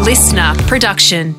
listener production.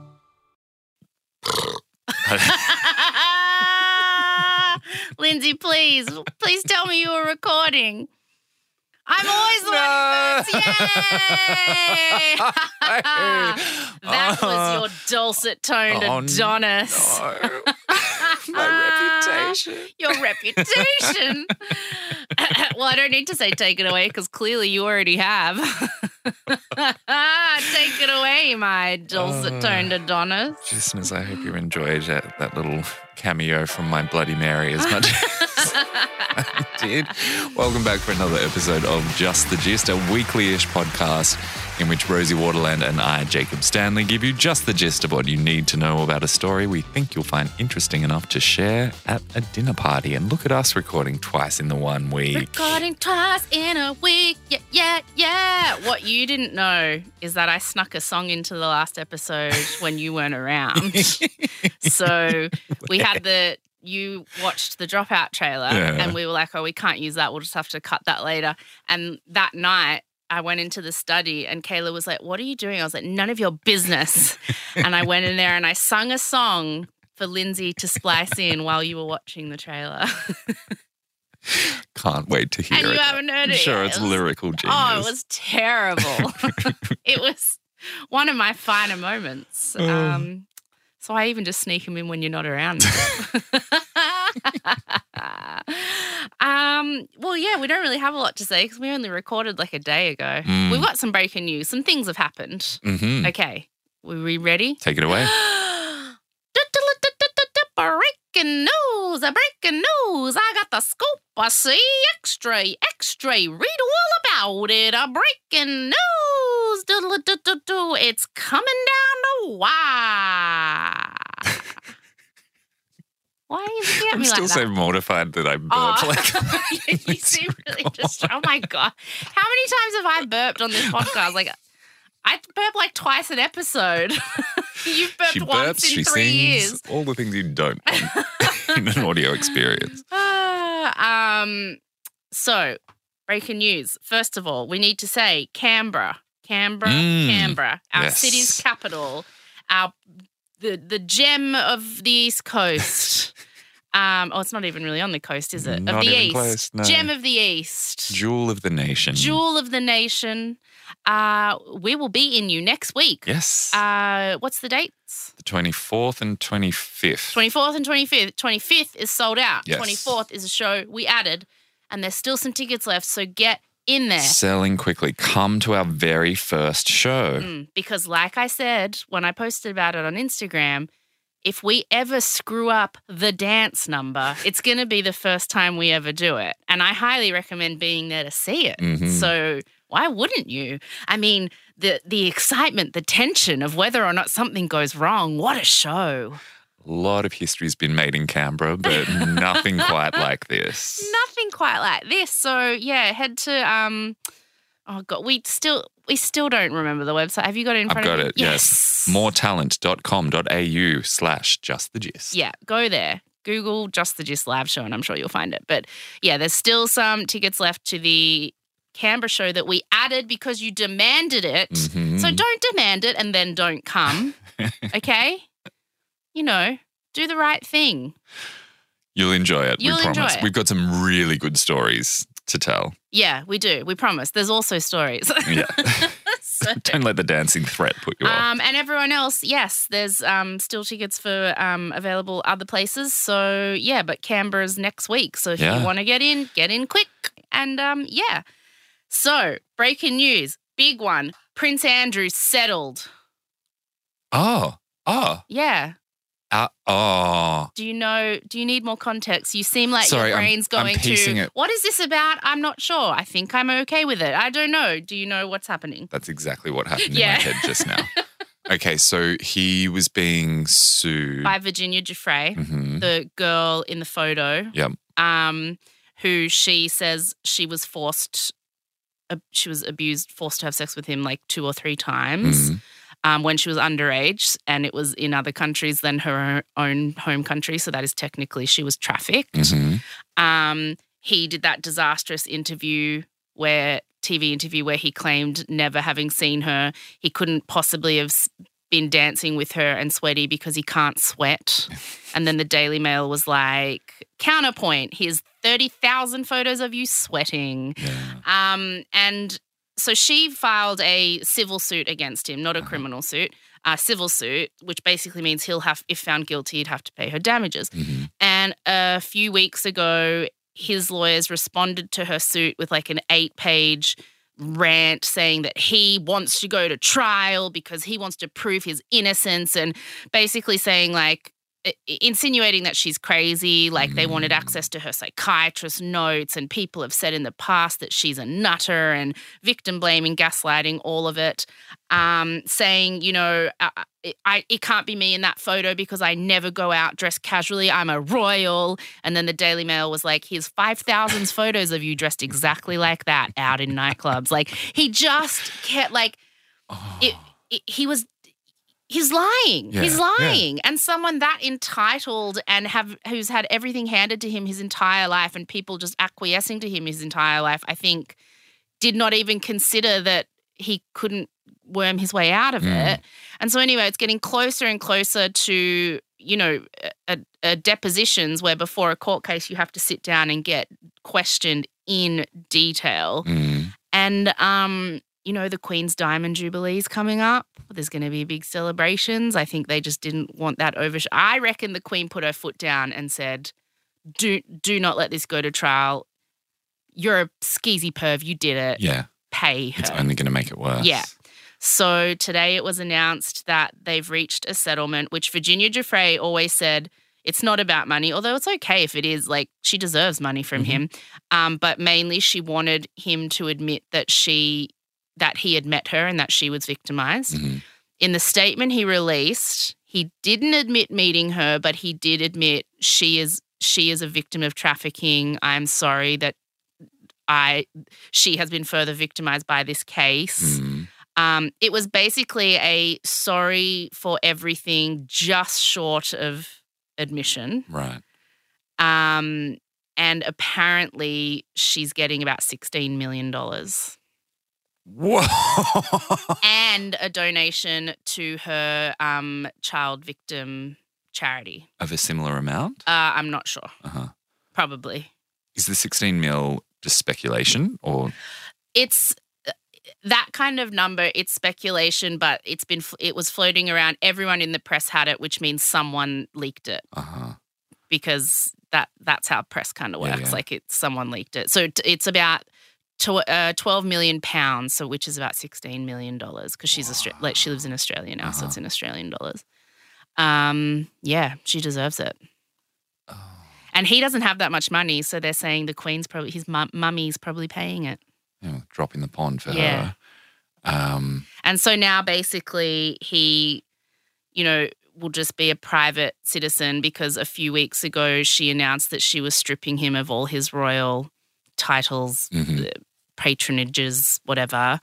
Lindsay, please tell me you were recording. I'm always the one who votes. Yay! That was your dulcet toned Adonis. No. My reputation. Your reputation. Well, I don't need to say take it away because clearly you already have. Take it away, my dulcet toned Adonis. Listeners, I hope you enjoyed that little cameo from my Bloody Mary as much as I did. Welcome back for another episode of Just the Gist, a weekly-ish podcast in which Rosie Waterland and I, Jacob Stanley, give you just the gist of what you need to know about a story we think you'll find interesting enough to share at a dinner party. And look at us recording twice in the 1 week. Recording twice in a week, yeah. What you didn't know is that I snuck a song into the last episode when you weren't around. So we had you watched the Dropout trailer and we were like, oh, we can't use that. We'll just have to cut that later. And that night I went into the study and Kayla was like, what are you doing? I was like, none of your business. And I went in there and I sung a song for Lindsay to splice in while you were watching the trailer. Can't wait to hear it. And you haven't heard it Sure, yet. it's lyrical genius. Oh, it was terrible. It was one of my finer moments. So I even just sneak them in when you're not around. Well, yeah, we don't really have a lot to say because we only recorded like a day ago. We've got some breaking news. Some things have happened. Mm-hmm. Okay, were we ready? Take it away. Breaking news, I got the scoop, I see extra, read all about it, breaking news, it's coming down the wire. Why are you looking at I'm me still like so that? mortified that I burped. You seem really distraught. Oh my God. How many times have I burped on this podcast? Like, I burp like twice an episode. You've burped She once burps, in she 3 years. sings, all the things you don't want in an audio experience. So, breaking news. First of all, we need to say Canberra, our Yes. city's capital, the gem of the East Coast. It's not even really on the coast, is it? Not of the even East. close, no. Gem of the East. Jewel of the nation. Jewel of the nation. We will be in you next week. Yes. What's the dates? The 24th and 25th. 24th and 25th. 25th is sold out. Yes. 24th is a show we added, and there's still some tickets left, so get in there. Selling quickly. Come to our very first show. Because like I said when I posted about it on Instagram, if we ever screw up the dance number, it's going to be the first time we ever do it. And I highly recommend being there to see it. Mm-hmm. So why wouldn't you? I mean, the excitement, the tension of whether or not something goes wrong, what a show. A lot of history's been made in Canberra, but nothing quite like this. Nothing quite like this. So, yeah, head to oh God, we still don't remember the website. Have you got it in front of you? I've got it, yes. moretalent.com.au/justthegist. Yeah, go there. Google Just the Gist live show and I'm sure you'll find it. But yeah, there's still some tickets left to the Canberra show that we added because you demanded it. Mm-hmm. So don't demand it and then don't come, okay? You know, do the right thing. You'll enjoy it, You'll we promise. enjoy it. We've got some really good stories to tell. Yeah, we do. We promise. There's also stories. Yeah. So, Don't let the dancing threat put you off. and everyone else, yes, there's still tickets for available other places. So, yeah, but Canberra's next week. So if you want to get in quick. And, yeah. So, breaking news, big one. Prince Andrew settled. Oh. Yeah. Oh. Do you need more context? You seem like Sorry, your brain's I'm going piecing to, it. what is this about? I'm not sure. I think I'm okay with it. I don't know. Do you know what's happening? That's exactly what happened Yeah. in my head just now. Okay, so he was being sued. By Virginia Giuffre, Mhm. the girl in the photo. Yep. Who she says she was abused, forced to have sex with him like 2 or 3 times. When she was underage, and it was in other countries than her own home country. So that is technically she was trafficked. Mhm. He did that disastrous interview where TV interview where he claimed never having seen her. He couldn't possibly have been dancing with her and sweaty because he can't sweat. And then the Daily Mail was like, counterpoint, here's 30,000 photos of you sweating. Yeah. And so she filed a civil suit against him, not a criminal suit, a civil suit, which basically means he'll have, if found guilty, he'd have to pay her damages. Mm-hmm. And a few weeks ago, his lawyers responded to her suit with like an 8-page rant saying that he wants to go to trial because he wants to prove his innocence, and basically saying like, insinuating that she's crazy, like they wanted access to her psychiatrist notes, and people have said in the past that she's a nutter, and victim blaming, gaslighting, all of it. Saying, you know, it can't be me in that photo because I never go out dressed casually. I'm a royal. And then the Daily Mail was like, here's 5,000 photos of you dressed exactly like that out in nightclubs. Like he just kept like, he's lying. Yeah, He's lying. Yeah. And someone that entitled and who's had everything handed to him his entire life and people just acquiescing to him his entire life, I think did not even consider that he couldn't worm his way out of it. And so anyway, it's getting closer and closer to, you know, depositions where before a court case you have to sit down and get questioned in detail. And, you know, the Queen's Diamond Jubilee is coming up. There's going to be big celebrations. I think they just didn't want that I reckon the Queen put her foot down and said, do not let this go to trial. You're a skeezy perv. You did it. Yeah. Pay her. It's only going to make it worse. Yeah. So today it was announced that they've reached a settlement, which Virginia Giuffre always said it's not about money, although it's okay if it is. Like, she deserves money from him. But mainly she wanted him to admit that he had met her and that she was victimized. In the statement he released, he didn't admit meeting her, but he did admit she is a victim of trafficking. I'm sorry that she has been further victimized by this case. It was basically a sorry for everything just short of admission. Right. And apparently she's getting about $16 million. Whoa. And a donation to her child victim charity. Of a similar amount? I'm not sure. Probably. Is the 16 mil just speculation or? It's that kind of number. It's speculation, but it was floating around. Everyone in the press had it, which means someone leaked it. Because that's how press kind of works. Yeah. Like someone leaked it. So it's about 12 million pounds, so which is about $16 million because she lives in Australia now, so it's in Australian dollars. Yeah, she deserves it. And he doesn't have that much money, so they're saying the Queen's his mummy's probably paying it. Yeah, drop in the pond for her. And so now basically he, you know, will just be a private citizen because a few weeks ago she announced that she was stripping him of all his royal titles, patronages, whatever.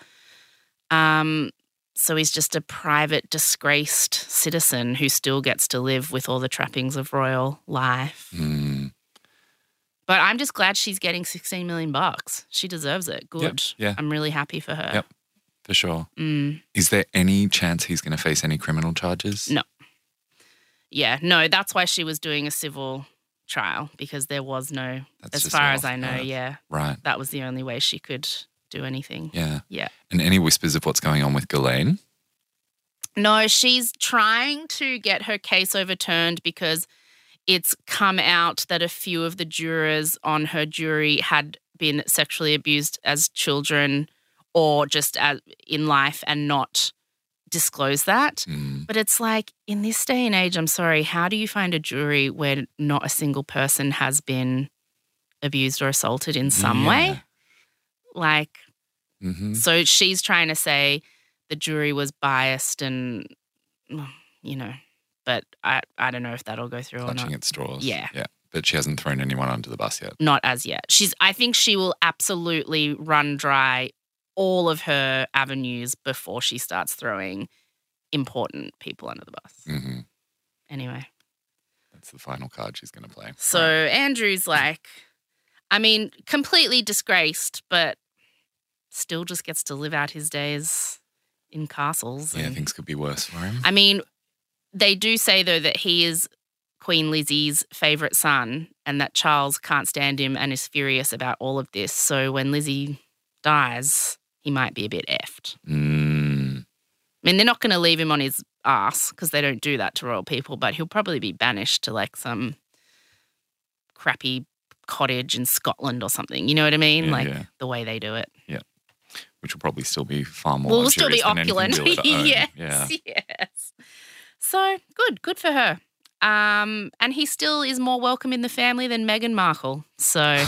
So he's just a private, disgraced citizen who still gets to live with all the trappings of royal life. But I'm just glad she's getting $16 million. She deserves it. Good. Yep, yeah. I'm really happy for her. Yep, for sure. Is there any chance he's going to face any criminal charges? No. Yeah, no, that's why she was doing a civil trial because there was no, as far as I know, Right. That was the only way she could do anything. Yeah. Yeah. And any whispers of what's going on with Ghislaine? No, she's trying to get her case overturned because it's come out that a few of the jurors on her jury had been sexually abused as children or just in life and not disclose that. But it's like, in this day and age, I'm sorry, how do you find a jury where not a single person has been abused or assaulted in some way? Like, so she's trying to say the jury was biased and, you know, but I don't know if that'll go through or not. Clutching at straws. Yeah. Yeah. But she hasn't thrown anyone under the bus yet. Not as yet. I think she will absolutely run dry all of her avenues before she starts throwing important people under the bus. Anyway. That's the final card she's going to play. So Andrew's like, I mean, completely disgraced, but still just gets to live out his days in castles. Yeah, and, things could be worse for him. I mean, they do say, though, that he is Queen Lizzie's favourite son and that Charles can't stand him and is furious about all of this. So when Lizzie dies, he might be a bit effed. I mean, they're not going to leave him on his ass because they don't do that to royal people, but he'll probably be banished to like some crappy cottage in Scotland or something. You know what I mean? The way they do it. Yeah. Which will probably still be far more We'll still be opulent. Yes. Yes. So good for her. And he still is more welcome in the family than Meghan Markle. So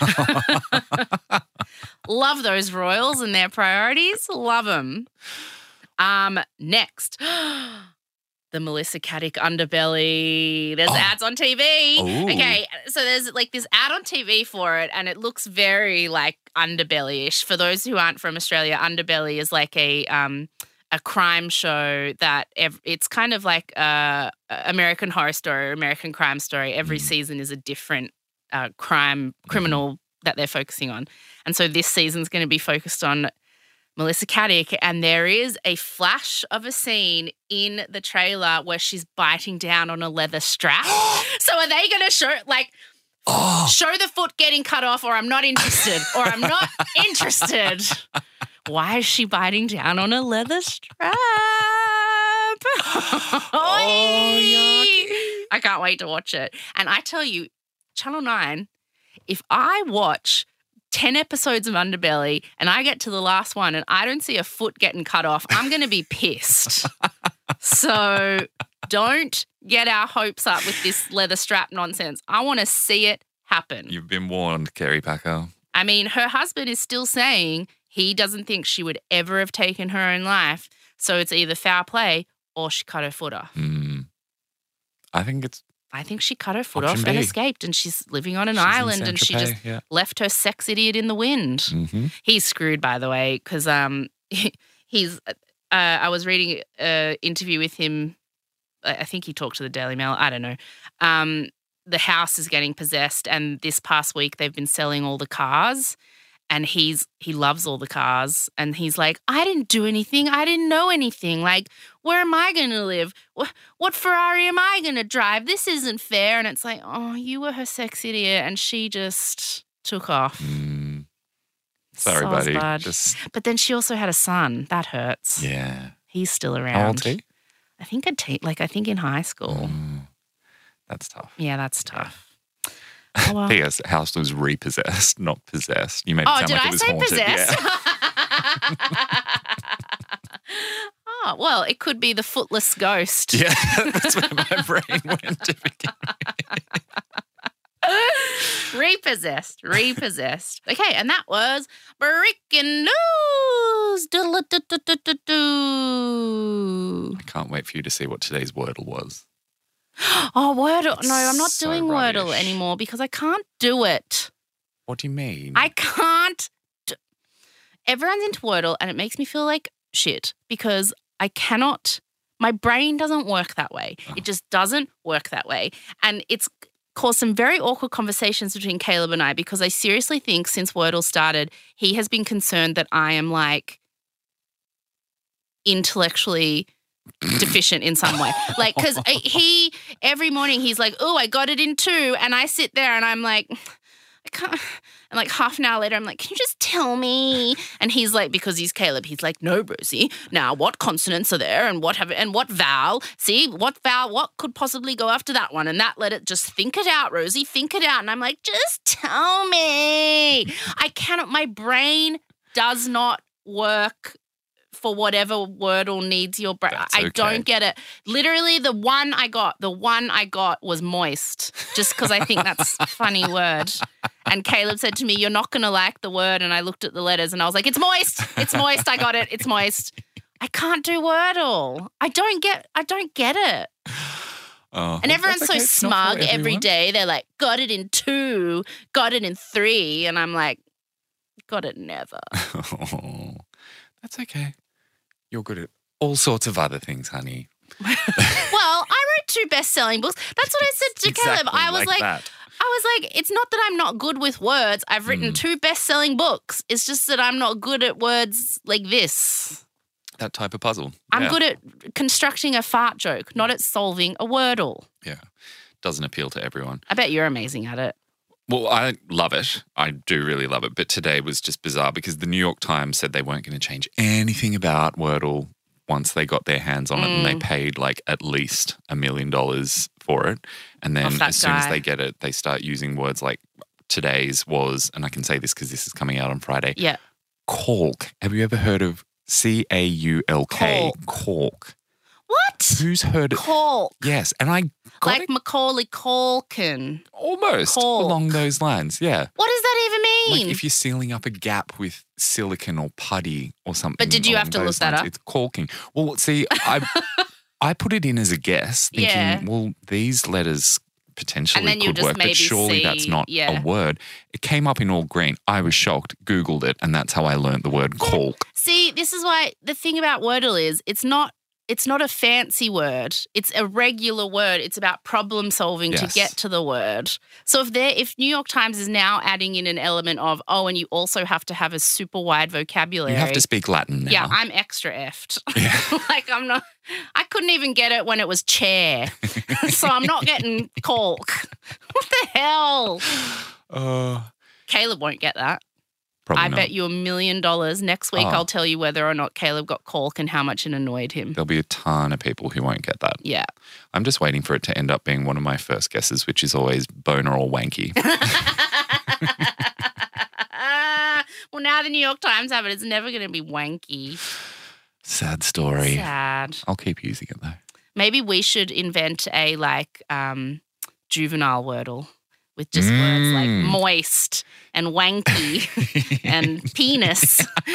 love those royals and their priorities. Love them. Next, the Melissa Caddick underbelly. There's ads on TV. Ooh. Okay, so there's like this ad on TV for it, and it looks very like underbelly-ish. For those who aren't from Australia, Underbelly is like a crime show that it's kind of like American Horror Story, American Crime Story. Every season is a different criminal that they're focusing on. And so this season's going to be focused on Melissa Caddick, and there is a flash of a scene in the trailer where she's biting down on a leather strap. So are they going to show the foot getting cut off, or I'm not interested, or I'm not interested? Why is she biting down on a leather strap? Yucky. I can't wait to watch it. And I tell you, Channel 9, if I watch 10 episodes of Underbelly and I get to the last one and I don't see a foot getting cut off, I'm going to be pissed. So don't get our hopes up with this leather strap nonsense. I want to see it happen. You've been warned, Kerry Packer. I mean, her husband is still saying he doesn't think she would ever have taken her own life. So it's either foul play or she cut her foot off. I think she cut her foot off and escaped, and she's living on an island, and she just left her sex idiot in the wind. Mm-hmm. He's screwed, by the way, because he's. I was reading an interview with him. I think he talked to the Daily Mail. I don't know. The house is getting possessed, and this past week they've been selling all the cars. And he loves all the cars, and he's like, I didn't do anything. I didn't know anything. Like, where am I going to live? What Ferrari am I going to drive? This isn't fair. And it's like, oh, you were her sex idiot, and she just took off. Sorry, buddy. But then she also had a son. That hurts. Yeah. He's still around. How old is he? I think in high school. That's tough. Yeah, that's tough. Oh, well. P.S. House was repossessed, not possessed. You made it sound like it was haunted. Possessed? Yeah. Well, it could be the footless ghost. Yeah, that's where my brain went to begin. Repossessed. Okay, and that was breaking news. I can't wait for you to see what today's Wordle was. Oh, Wordle. No, I'm not so doing rubbish. Wordle anymore because I can't do it. What do you mean? I can't. Everyone's into Wordle and it makes me feel like shit because I cannot. My brain doesn't work that way. It just doesn't work that way. And it's caused some very awkward conversations between Caleb and I because I seriously think since Wordle started, he has been concerned that I am like intellectually deficient in some way. Like, because every morning he's like, oh, I got it in 2. And I sit there and I'm like, I can't. And like half an hour later, I'm like, can you just tell me? And he's like, because he's Caleb, he's like, no, Rosie. Now, what consonants are there and what vowel? See, what could possibly go after that one? And that let it just think it out, Rosie, think it out. And I'm like, just tell me. I cannot, my brain does not work for whatever Wordle needs your brain. I don't get it. Literally, the one I got was moist, just because I think that's a funny word. And Caleb said to me, you're not going to like the word. And I looked at the letters and I was like, it's moist. It's moist. I got it. It's moist. I can't do Wordle. I don't get it. And everyone's so smug every day. They're like, got it in 2, got it in 3. And I'm like, got it never. Oh, that's okay. You're good at all sorts of other things, honey. Well, I wrote 2 best-selling books. That's what I said to Caleb. I was like, I was like, it's not that I'm not good with words. I've written 2 best-selling books. It's just that I'm not good at words like this. That type of puzzle. I'm good at constructing a fart joke, not at solving a Wordle. Yeah. Doesn't appeal to everyone. I bet you're amazing at it. Well, I love it. I do really love it. But today was just bizarre because the New York Times said they weren't going to change anything about Wordle once they got their hands on it, and they paid like at least $1 million for it. And then as soon as they get it, they start using words like today's was, and I can say this because this is coming out on Friday. Yeah. Caulk. Have you ever heard of C-A-U-L-K? Caulk. What? Who's heard it? Caulk. Yes. And I got like it Macaulay Culkin. almost Caulk. along those lines. Yeah. What does that even mean? Like if you're sealing up a gap with silicon or putty or something. But did you have to look that up? It's caulking. Well, see, I put it in as a guess thinking, well, these letters potentially could work, but surely that's not a word. It came up in all green. I was shocked, Googled it, and that's how I learned the word caulk. See, this is why the thing about Wordle is it's not a fancy word. It's a regular word. It's about problem solving to get to the word. So if New York Times is now adding in an element of, and you also have to have a super wide vocabulary. You have to speak Latin now. Yeah, I'm extra effed. Yeah. Like I couldn't even get it when it was chair. So I'm not getting caulk. What the hell? Caleb won't get that. Probably I not. bet you $1 million. Next week I'll tell you whether or not Caleb got caulk and how much it annoyed him. There'll be a ton of people who won't get that. Yeah. I'm just waiting for it to end up being one of my first guesses, which is always boner or wanky. Well, now the New York Times have it. It's never going to be wanky. Sad story. Sad. I'll keep using it though. Maybe we should invent a juvenile Wordle. With just words like moist and wanky and penis.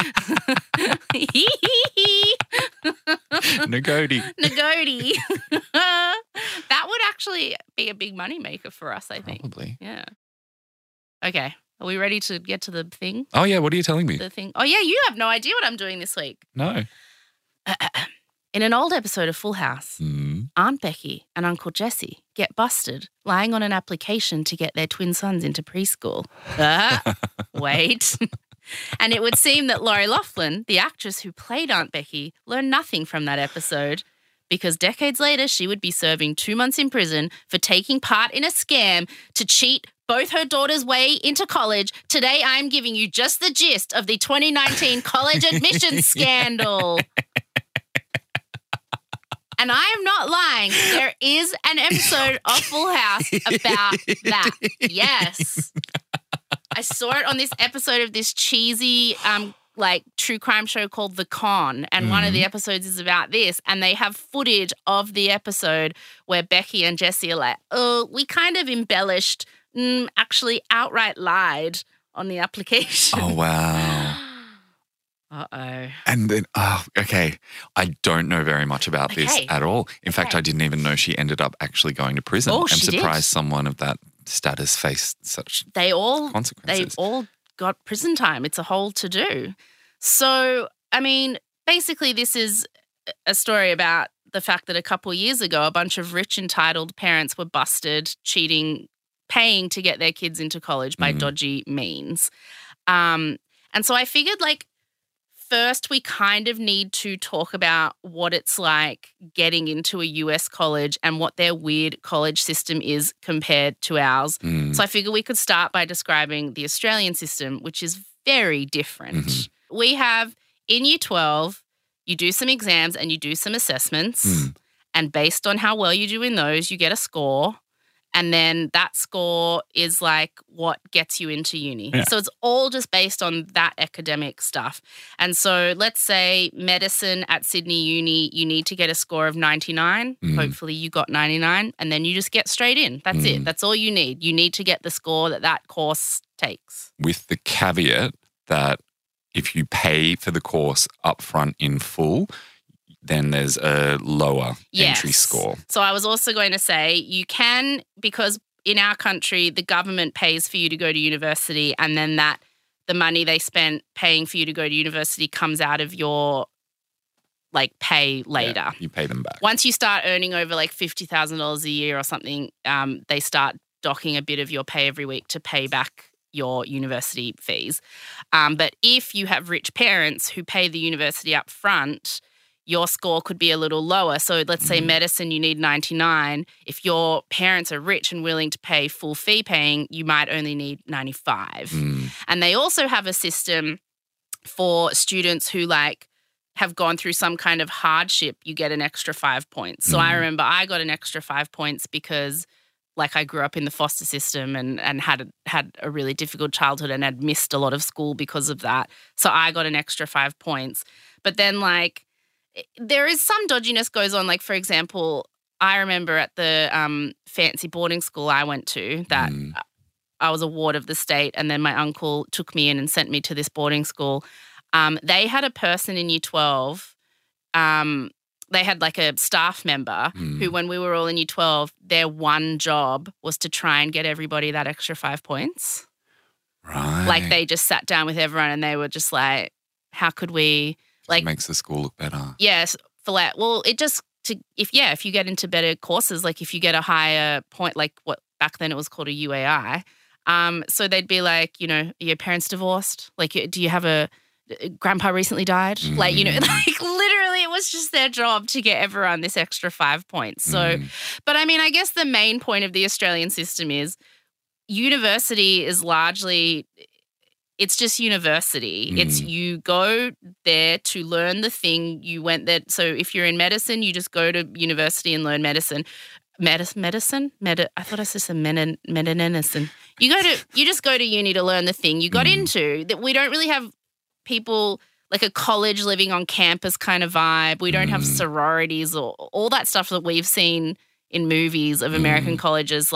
Nagodi. Nagodi. That would actually be a big moneymaker for us, I think. Probably. Yeah. Okay. Are we ready to get to the thing? Oh, yeah. What are you telling me? The thing. Oh, yeah. You have no idea what I'm doing this week. No. In an old episode of Full House, Aunt Becky and Uncle Jesse get busted lying on an application to get their twin sons into preschool. Wait. And it would seem that Lori Loughlin, the actress who played Aunt Becky, learned nothing from that episode because decades later she would be serving 2 months in prison for taking part in a scam to cheat both her daughters' way into college. Today I'm giving you just the gist of the 2019 college admissions scandal. And I am not lying. There is an episode of Full House about that. Yes. I saw it on this episode of this cheesy true crime show called The Con. And one of the episodes is about this. And they have footage of the episode where Becky and Jesse are like, we kind of embellished, actually outright lied on the application. Oh, wow. Uh-oh. And then, okay, I don't know very much about this at all. In fact, I didn't even know she ended up actually going to prison. Oh, I'm she surprised did. Someone of that status faced such consequences. They all got prison time. It's a whole to-do. So, I mean, basically this is a story about the fact that a couple of years ago, a bunch of rich, entitled parents were busted cheating, paying to get their kids into college by dodgy means. And so I figured, first, we kind of need to talk about what it's like getting into a US college and what their weird college system is compared to ours. So I figure we could start by describing the Australian system, which is very different. We have, in Year 12, you do some exams and you do some assessments. And based on how well you do in those, you get a score. And then that score is what gets you into uni. Yeah. So it's all just based on that academic stuff. And so let's say medicine at Sydney Uni, you need to get a score of 99. Hopefully you got 99 and then you just get straight in. That's it. That's all you need. You need to get the score that course takes. With the caveat that if you pay for the course upfront in full, then there's a lower entry score. So I was also going to say you can, because in our country, the government pays for you to go to university and then the money they spent paying for you to go to university comes out of your pay later. Yeah, you pay them back. Once you start earning over $50,000 a year or something, they start docking a bit of your pay every week to pay back your university fees. But if you have rich parents who pay the university up front, your score could be a little lower. So let's say medicine, you need 99. If your parents are rich and willing to pay full fee paying, you might only need 95. And they also have a system for students who have gone through some kind of hardship. You get an extra 5 points. So I remember I got an extra 5 points because I grew up in the foster system and had a really difficult childhood and had missed a lot of school because of that. So I got an extra 5 points. But then there is some dodginess goes on. For example, I remember at the fancy boarding school I went to that I was a ward of the state, and then my uncle took me in and sent me to this boarding school. They had a person in year 12. They had a staff member who, when we were all in year 12, their one job was to try and get everybody that extra 5 points. Right. They just sat down with everyone and they were just how could we it makes the school look better. Yes, well, it just if you get into better courses, if you get a higher point, what back then it was called a UAI. So they'd be are your parents divorced? Do you have a grandpa recently died? Literally it was just their job to get everyone this extra 5 points. So, but I guess the main point of the Australian system is university is largely, it's just university. It's you go there to learn the thing you went there. So if you're in medicine, you just go to university and learn medicine. I thought I said medicine. You just go to uni to learn the thing you got into. That we don't really have people a college living on campus kind of vibe. We don't have sororities or all that stuff that we've seen in movies of American colleges.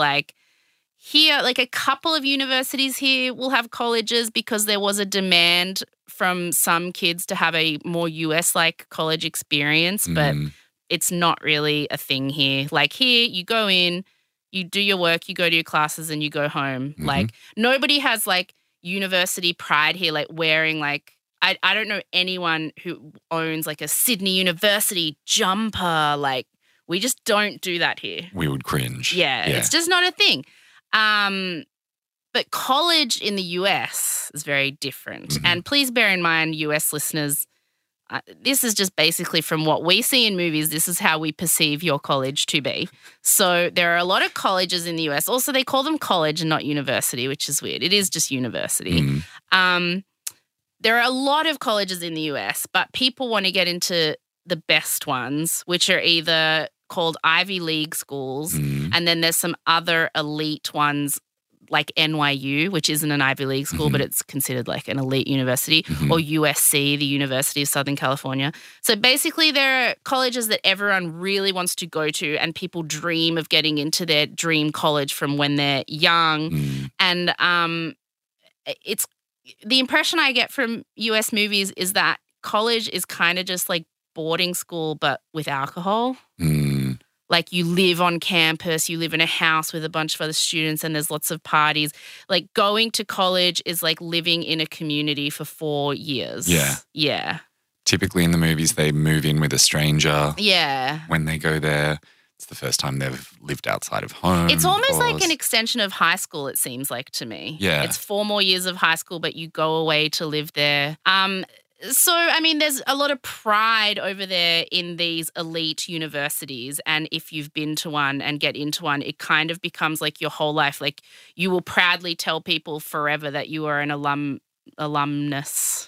Here, a couple of universities here will have colleges because there was a demand from some kids to have a more US-like college experience, but it's not really a thing here. Here, you go in, you do your work, you go to your classes, and you go home. Nobody has university pride here, wearing I don't know anyone who owns a Sydney University jumper. We just don't do that here. We would cringe. Yeah, it's just not a thing. But college in the US is very different. And please bear in mind, US listeners, this is just basically from what we see in movies, this is how we perceive your college to be. So there are a lot of colleges in the US. Also, they call them college and not university, which is weird. It is just university. There are a lot of colleges in the US, but people want to get into the best ones, which are either called Ivy League schools, and then there's some other elite ones like NYU, which isn't an Ivy League school, but it's considered an elite university, or USC, the University of Southern California. So basically there are colleges that everyone really wants to go to and people dream of getting into their dream college from when they're young. And it's the impression I get from US movies is that college is kind of just boarding school but with alcohol. You live on campus, you live in a house with a bunch of other students and there's lots of parties. Going to college is living in a community for 4 years. Yeah. Typically in the movies, they move in with a stranger. Yeah. When they go there, it's the first time they've lived outside of home. It's almost like an extension of high school, it seems like to me. Yeah. It's 4 more years of high school, but you go away to live there. So, there's a lot of pride over there in these elite universities. And if you've been to one and get into one, it kind of becomes your whole life. You will proudly tell people forever that you are an alumnus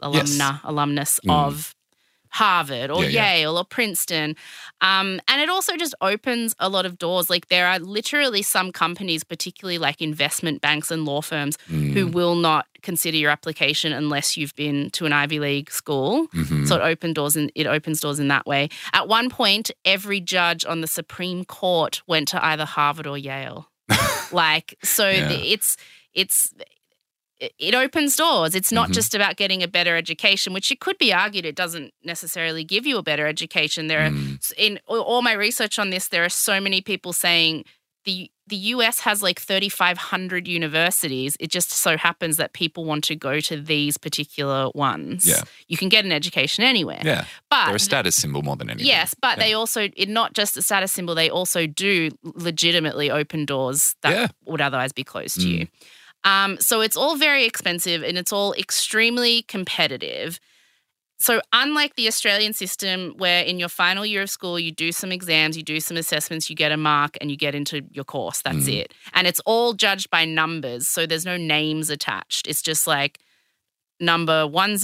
of Harvard or Yale or Princeton. And it also just opens a lot of doors. There are literally some companies, particularly investment banks and law firms, who will not consider your application unless you've been to an Ivy League school. So it opens doors in that way. At one point, every judge on the Supreme Court went to either Harvard or Yale. It opens doors. It's not just about getting a better education, which it could be argued it doesn't necessarily give you a better education. There are, in all my research on this, there are so many people saying the the US has like 3,500 universities. It just so happens that people want to go to these particular ones. Yeah. You can get an education anywhere. Yeah. But They're a status symbol more than anything. yes, but they also, not just a status symbol, they also do legitimately open doors that would otherwise be closed to you. So it's all very expensive and it's all extremely competitive. So unlike the Australian system where in your final year of school you do some exams, you do some assessments, you get a mark and you get into your course, that's it. And it's all judged by numbers, so there's no names attached. It's just like number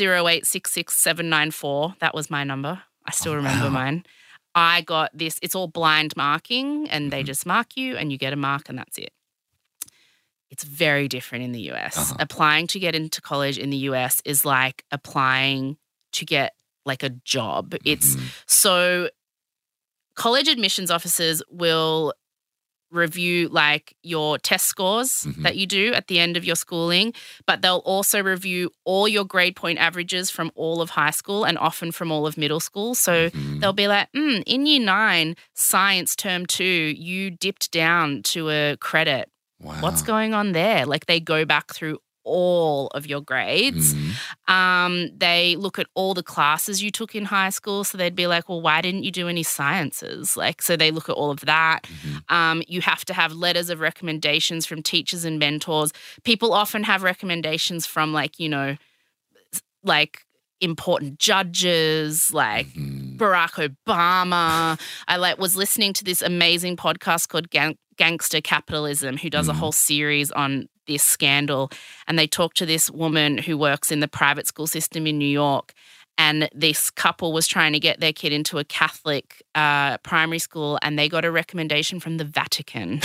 108666794, that was my number. I still remember mine. I got this, it's all blind marking and they just mark you and you get a mark and that's it. It's very different in the US. Applying to get into college in the US is like applying to get like a job. It's so college admissions officers will review like your test scores that you do at the end of your schooling, but they'll also review all your grade point averages from all of high school and often from all of middle school. So they'll be like, in year 9, science term 2, you dipped down to a credit. Wow. What's going on there? Like they go back through all of your grades. They look at all the classes you took in high school. So they'd be like, well, why didn't you do any sciences? Like, so they look at all of that. You have to have letters of recommendations from teachers and mentors. People often have recommendations from like, you know, like important judges, like Barack Obama. I was listening to this amazing podcast called Gangster Capitalism, who does a whole series on this scandal, and they talk to this woman who works in the private school system in New York, and this couple was trying to get their kid into a Catholic primary school and they got a recommendation from the Vatican.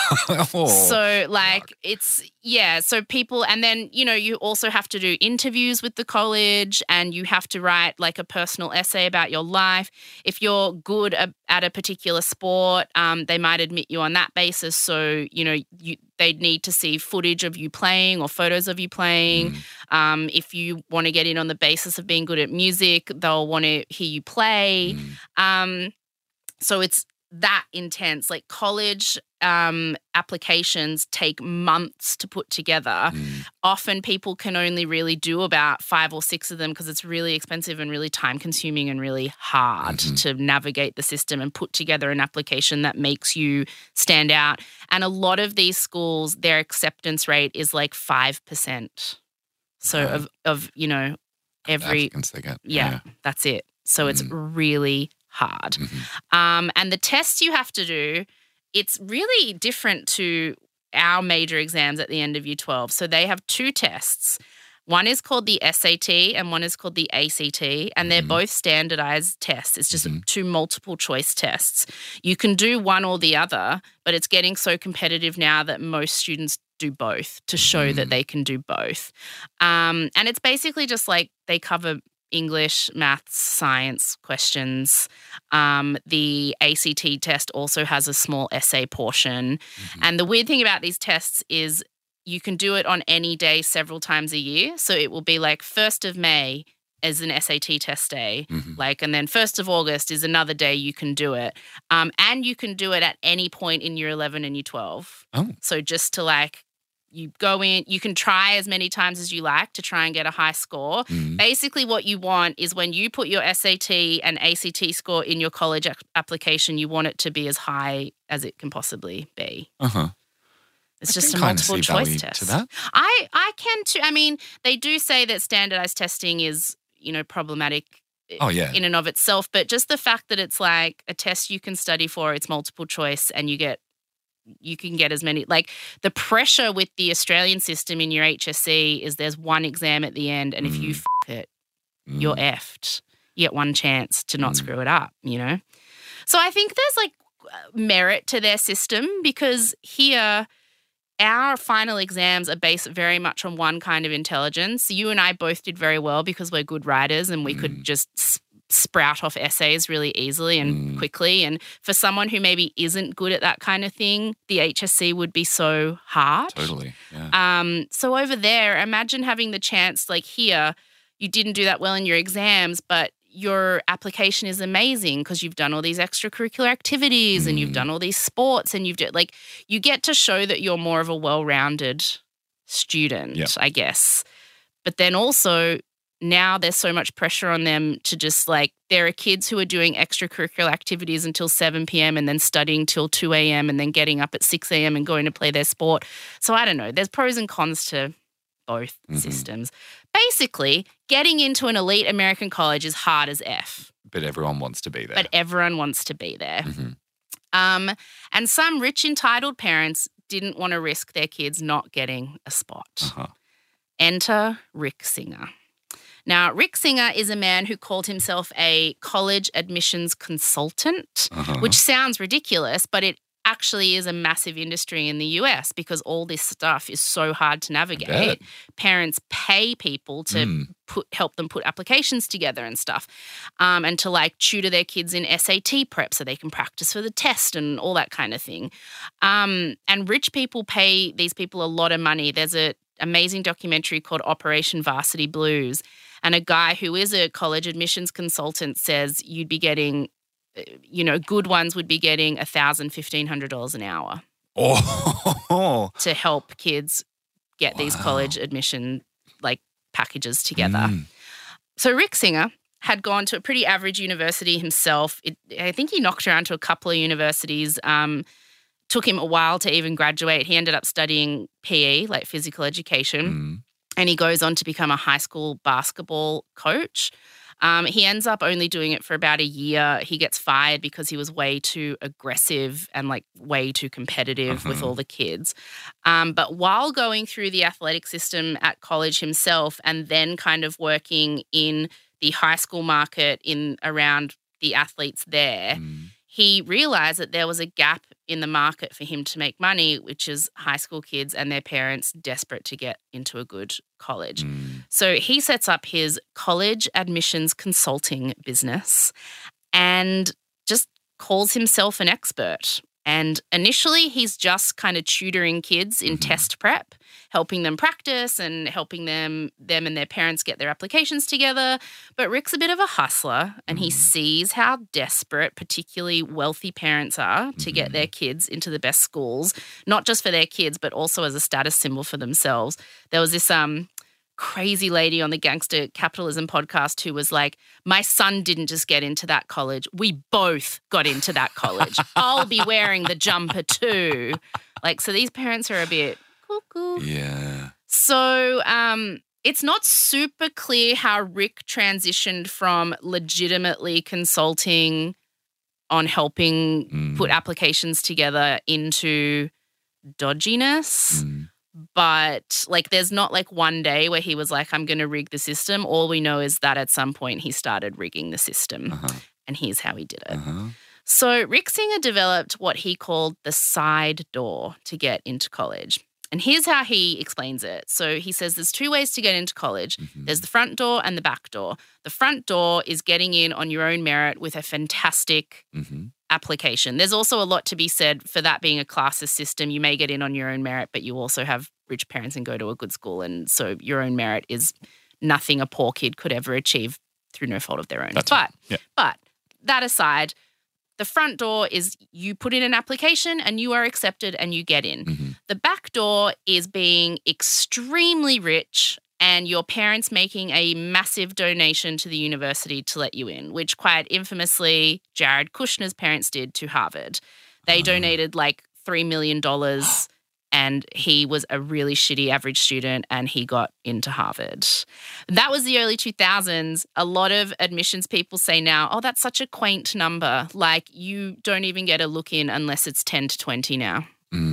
So like it's, so people, and then, you know, you also have to do interviews with the college and you have to write like a personal essay about your life. If you're good at a particular sport, they might admit you on that basis. So, you know, they'd need to see footage of you playing or photos of you playing. If you want to get in on the basis of being good at music, they'll want to hear you play. So it's that intense. Like college applications take months to put together. Often people can only really do about 5 or 6 of them because it's really expensive and really time consuming and really hard to navigate the system and put together an application that makes you stand out. And a lot of these schools, their acceptance rate is like 5%. So of you know, every applicants they get. That's it. So it's really hard. And the tests you have to do, it's really different to our major exams at the end of Year 12. So they have 2 tests. One is called the SAT and one is called the ACT, and they're both standardized tests. It's just 2 multiple choice tests. You can do one or the other, but it's getting so competitive now that most students do both to show that they can do both. And it's basically just like they cover English, maths, science questions. The ACT test also has a small essay portion. And the weird thing about these tests is you can do it on any day several times a year. So it will be like 1st of May is an SAT test day, and then 1st of August is another day you can do it. And you can do it at any point in Year 11 and Year 12. So just to like, you go in, you can try as many times as you like to try and get a high score. Basically what you want is when you put your SAT and ACT score in your college application, you want it to be as high as it can possibly be. It's just a multiple choice test. To that. I can too. I mean, they do say that standardized testing is, you know, problematic in and of itself, but just the fact that it's like a test you can study for, it's multiple choice and you can get as many, like the pressure with the Australian system in your HSC is there's one exam at the end and if you f*** it, you're effed. You get one chance to not screw it up, you know? So I think there's like merit to their system because here our final exams are based very much on one kind of intelligence. You and I both did very well because we're good writers and we could just sprout off essays really easily and quickly. And for someone who maybe isn't good at that kind of thing, the HSC would be so hard. Totally, yeah. So over there, imagine having the chance, like here, you didn't do that well in your exams, but your application is amazing because you've done all these extracurricular activities and you've done all these sports and you get to show that you're more of a well-rounded student, I guess. But then also now there's so much pressure on them to just there are kids who are doing extracurricular activities until 7 p.m. and then studying till 2 a.m. and then getting up at 6 a.m. and going to play their sport. So I don't know. There's pros and cons to both systems. Basically, getting into an elite American college is hard as F. But everyone wants to be there. And some rich, entitled parents didn't want to risk their kids not getting a spot. Enter Rick Singer. Now, Rick Singer is a man who called himself a college admissions consultant, which sounds ridiculous, but it actually is a massive industry in the US because all this stuff is so hard to navigate. Parents pay people to help them put applications together and stuff, and to tutor their kids in SAT prep so they can practice for the test and all that kind of thing. And rich people pay these people a lot of money. There's an amazing documentary called Operation Varsity Blues, and a guy who is a college admissions consultant says you'd be getting good ones would be getting $1,000, $1,500 an hour to help kids get these college admission packages together. So Rick Singer had gone to a pretty average university himself. I think he knocked around to a couple of universities. Took him a while to even graduate. He ended up studying PE, physical education, and he goes on to become a high school basketball coach. He ends up only doing it for about a year. He gets fired because he was way too aggressive and way too competitive with all the kids. But while going through the athletic system at college himself and then kind of working in the high school market around the athletes there, he realized that there was a gap in the market for him to make money, which is high school kids and their parents desperate to get into a good college. So he sets up his college admissions consulting business and just calls himself an expert. And initially, he's just kind of tutoring kids in test prep, helping them practice and helping them and their parents get their applications together. But Rick's a bit of a hustler and he sees how desperate particularly wealthy parents are to get their kids into the best schools, not just for their kids, but also as a status symbol for themselves. There was this crazy lady on the Gangster Capitalism podcast who was like, my son didn't just get into that college. We both got into that college. I'll be wearing the jumper too. So these parents are a bit cuckoo. Yeah. So it's not super clear how Rick transitioned from legitimately consulting on helping put applications together into dodginess. But there's not one day where he was like, I'm going to rig the system. All we know is that at some point he started rigging the system and here's how he did it. So Rick Singer developed what he called the side door to get into college. And here's how he explains it. So he says there's two ways to get into college. There's the front door and the back door. The front door is getting in on your own merit with a fantastic application. There's also a lot to be said for that being a classes system. You may get in on your own merit, but you also have rich parents and go to a good school. And so your own merit is nothing a poor kid could ever achieve through no fault of their own. But that aside, the front door is you put in an application and you are accepted and you get in. The back door is being extremely rich and your parents making a massive donation to the university to let you in, which quite infamously Jared Kushner's parents did to Harvard. They donated $3 million and he was a really shitty average student and he got into Harvard. That was the early 2000s. A lot of admissions people say now, oh, that's such a quaint number. You don't even get a look in unless it's 10 to 20 now.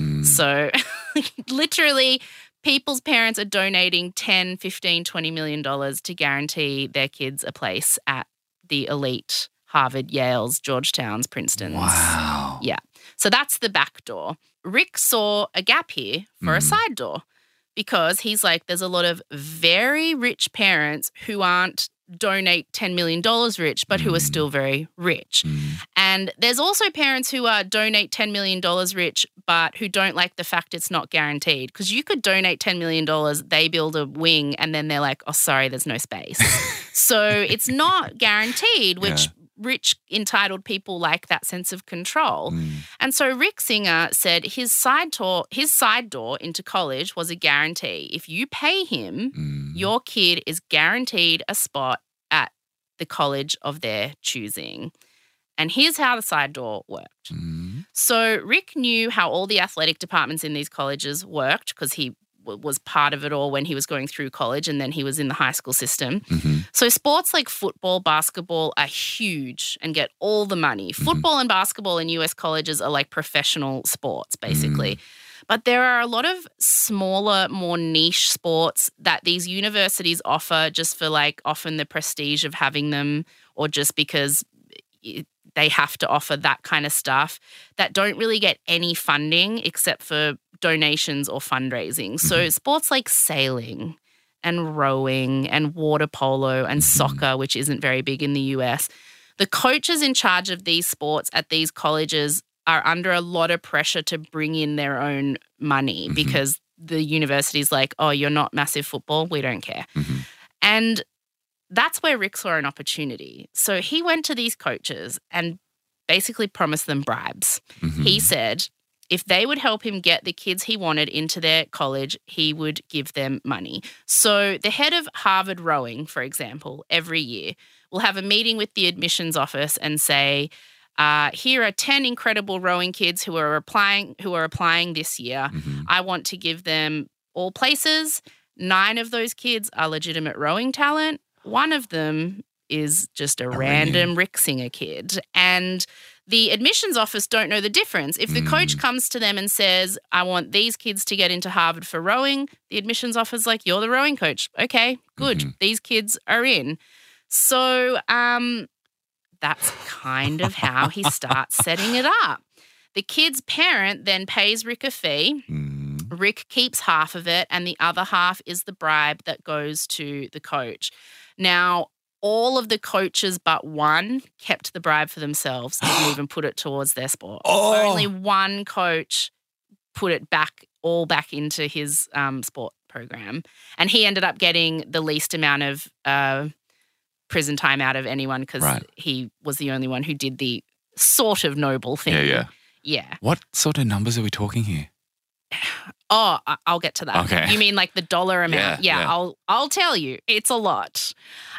So literally people's parents are donating $10, $15, $20 million to guarantee their kids a place at the elite Harvard, Yale's, Georgetowns, Princeton's. Wow. Yeah. So that's the back door. Rick saw a gap here for a side door because he's like, there's a lot of very rich parents who aren't donate $10 million rich, but who are still very rich. And there's also parents who donate $10 million rich, but who don't like the fact it's not guaranteed. Because you could donate $10 million, they build a wing, and then they're like, oh, sorry, there's no space. So it's not guaranteed, which rich, entitled people like that sense of control. And so Rick Singer said his side door into college was a guarantee. If you pay him, your kid is guaranteed a spot at the college of their choosing. And here's how the side door worked. So Rick knew how all the athletic departments in these colleges worked because he was part of it all when he was going through college, and then he was in the high school system. So sports like football, basketball are huge and get all the money. Football and basketball in US colleges are like professional sports, basically. But there are a lot of smaller, more niche sports that these universities offer just for like often the prestige of having them, or just because they have to offer that kind of stuff that don't really get any funding except for donations or fundraising. So sports like sailing and rowing and water polo and soccer, which isn't very big in the US, the coaches in charge of these sports at these colleges are under a lot of pressure to bring in their own money because the university's like, oh, you're not massive football, we don't care. And that's where Rick saw an opportunity. So he went to these coaches and basically promised them bribes. He said if they would help him get the kids he wanted into their college, he would give them money. So the head of Harvard rowing, for example, every year will have a meeting with the admissions office and say, here are 10 incredible rowing kids who are applying this year. I want to give them all places. 9 of those kids are legitimate rowing talent. One of them is just a random Rick Singer kid. And the admissions office don't know the difference. If the coach comes to them and says, I want these kids to get into Harvard for rowing, the admissions office is like, you're the rowing coach. Okay, good. These kids are in. So that's kind of how he starts setting it up. The kid's parent then pays Rick a fee. Rick keeps half of it, and the other half is the bribe that goes to the coach. Now, all of the coaches but one kept the bribe for themselves, didn't even put it towards their sport. Only one coach put it back into his sport program, and he ended up getting the least amount of prison time out of anyone because he was the only one who did the sort of noble thing. Yeah. What sort of numbers are we talking here? Oh, I'll get to that. Okay. You mean like the dollar amount? Yeah. I'll tell you. It's a lot.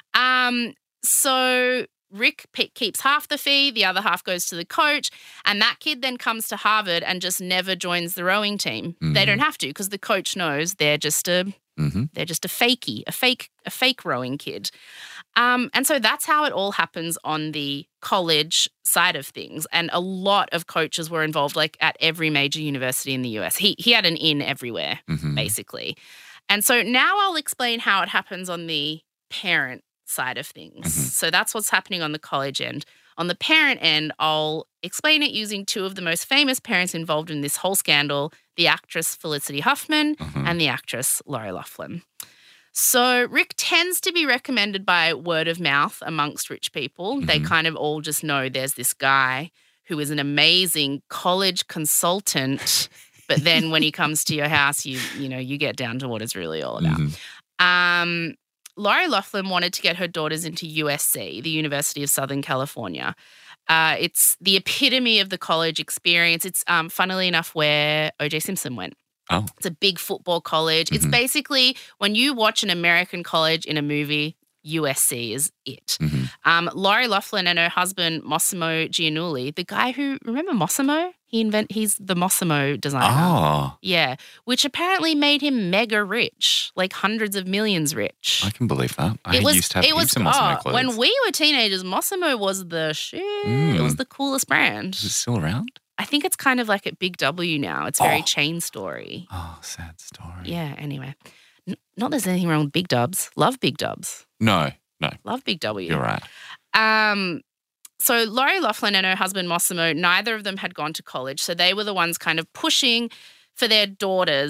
So Rick keeps half the fee, the other half goes to the coach, and that kid then comes to Harvard and just never joins the rowing team. They don't have to because the coach knows they're just a fakey, a fake rowing kid. And so that's how it all happens on the college side of things. And a lot of coaches were involved, like at every major university in the US. He had an in everywhere, basically. And so now I'll explain how it happens on the parent side of things. So that's what's happening on the college end. On the parent end, I'll explain it using 2 of the most famous parents involved in this whole scandal, the actress Felicity Huffman and the actress Lori Loughlin. So Rick tends to be recommended by word of mouth amongst rich people. They kind of all just know there's this guy who is an amazing college consultant, but then when he comes to your house, you get down to what it's really all about. Lori Loughlin wanted to get her daughters into USC, the University of Southern California. It's the epitome of the college experience. It's, funnily enough, where O.J. Simpson went. Oh. It's a big football college. It's basically when you watch an American college in a movie, USC is it. Lori Loughlin and her husband, Massimo Giannulli, the guy who, remember Massimo? He's the Massimo designer. Oh. Yeah, which apparently made him mega rich, like hundreds of millions rich. I can believe that. I used to have heaps of Massimo clothes. When we were teenagers, Massimo was the shit. It was the coolest brand. Is it still around? I think it's kind of like at Big W now. It's very chain story. Oh, sad story. Yeah, anyway. Not there's anything wrong with Big Dubs. Love Big Dubs. No. Love Big W. You're right. So Lori Loughlin and her husband Massimo, neither of them had gone to college. So they were the ones kind of pushing for their daughters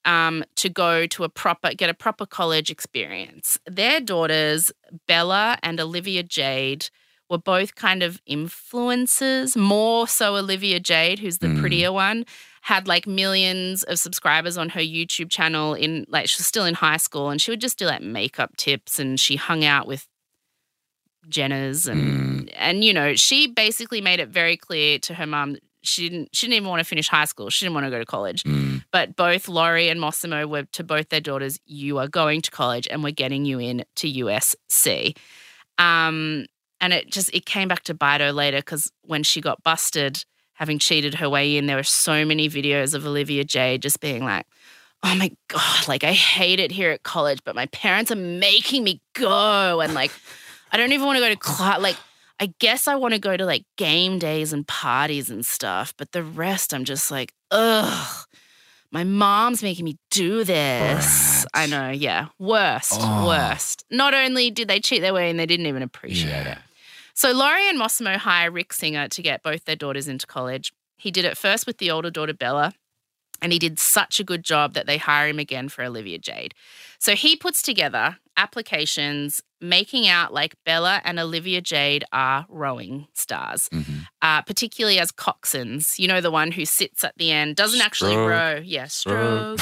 to go to get a proper college experience. Their daughters, Bella and Olivia Jade, were both kind of influencers, more so Olivia Jade, who's the prettier one, had like millions of subscribers on her YouTube channel she was still in high school, and she would just do like makeup tips, and she hung out with Jenners and you know, she basically made it very clear to her mum she didn't even want to finish high school. She didn't want to go to college. But both Laurie and Mossimo were to both their daughters, you are going to college and we're getting you in to USC. And it came back to bite her later, because when she got busted having cheated her way in, there were so many videos of Olivia Jade just being like, oh my God, like I hate it here at college, but my parents are making me go. And like, I don't even want to go to class. Like, I guess I want to go to like game days and parties and stuff, but the rest I'm just like, ugh, my mom's making me do this. I know, yeah. Worst. Not only did they cheat their way in, they didn't even appreciate it. So Laurie and Mossimo hire Rick Singer to get both their daughters into college. He did it first with the older daughter, Bella, and he did such a good job that they hire him again for Olivia Jade. So he puts together applications making out like Bella and Olivia Jade are rowing stars, particularly as coxswains. You know, the one who sits at the end, doesn't actually row. Yeah, stroke.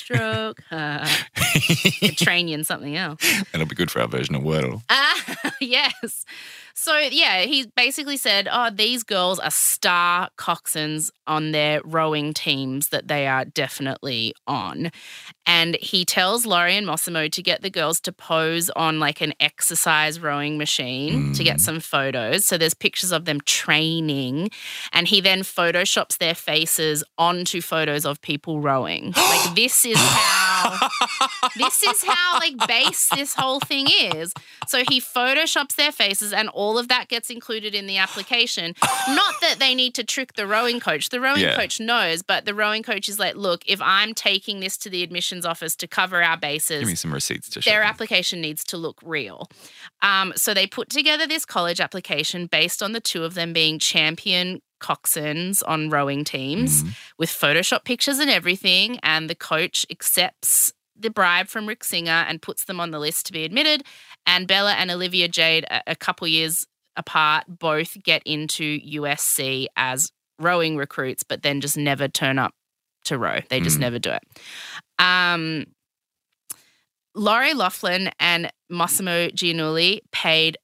Could train you in something else. That'll be good for our version of Wordle. Yes. So, yeah, he basically said, these girls are star coxswains on their rowing teams that they are definitely on. And he tells Laurie and Mossimo to get the girls to pose on like an exercise rowing machine to get some photos. So there's pictures of them training, and he then photoshops their faces onto photos of people rowing. Like this is how like base this whole thing is. So he photoshops their faces, and all of that gets included in the application. Not that they need to trick the rowing coach. The rowing coach knows, but the rowing coach is like, look, if I'm taking this to the admissions office to cover our bases, give me some receipts to show their them. application needs to look real. So they put together this college application based on the two of them being champion coxswains on rowing teams with Photoshop pictures and everything, and the coach accepts the bribe from Rick Singer and puts them on the list to be admitted. And Bella and Olivia Jade, a couple years apart, both get into USC as rowing recruits, but then just never turn up to row. They just never do it. Laurie Laughlin and Mossimo Giannulli paid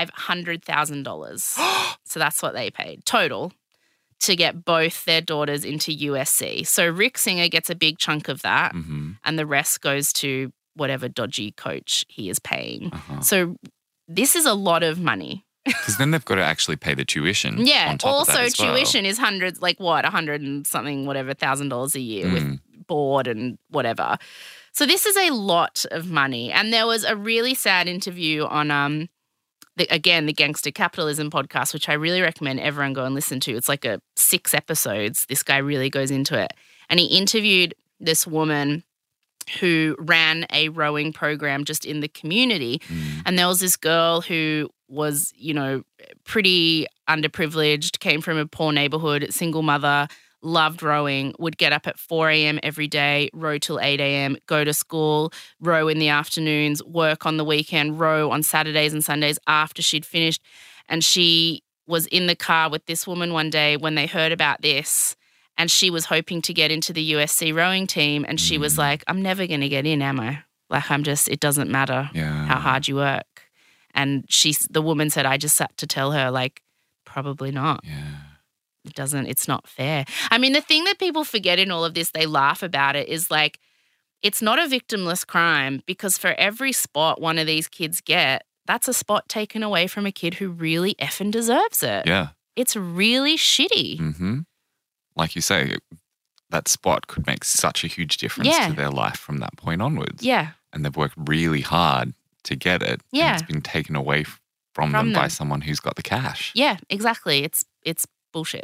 $500,000. So that's what they paid total to get both their daughters into USC. So Rick Singer gets a big chunk of that, and the rest goes to whatever dodgy coach he is paying. So this is a lot of money. Because then they've got to actually pay the tuition. Yeah. On top Also, of that as well. tuition is hundreds, like what, $100 and something, whatever, $1,000 a year with board and whatever. So this is a lot of money. And there was a really sad interview on, the Gangster Capitalism podcast, which I really recommend everyone go and listen to. It's like 6 episodes. This guy really goes into it. And he interviewed this woman who ran a rowing program just in the community. And there was this girl who was, you know, pretty underprivileged, came from a poor neighborhood, single mother, loved rowing, would get up at 4 a.m. every day, row till 8 a.m., go to school, row in the afternoons, work on the weekend, row on Saturdays and Sundays after she'd finished. And she was in the car with this woman one day when they heard about this, and she was hoping to get into the USC rowing team, and she was like, I'm never going to get in, am I? Like, it doesn't matter how hard you work. And the woman said, I just had to tell her, like, probably not. Yeah. It's not fair. I mean, the thing that people forget in all of this, they laugh about it, is like, it's not a victimless crime, because for every spot one of these kids get, that's a spot taken away from a kid who really effing deserves it. Yeah. It's really shitty. Like you say, that spot could make such a huge difference to their life from that point onwards. Yeah. And they've worked really hard to get it. Yeah. And it's been taken away from them by someone who's got the cash. Yeah, exactly. It's bullshit.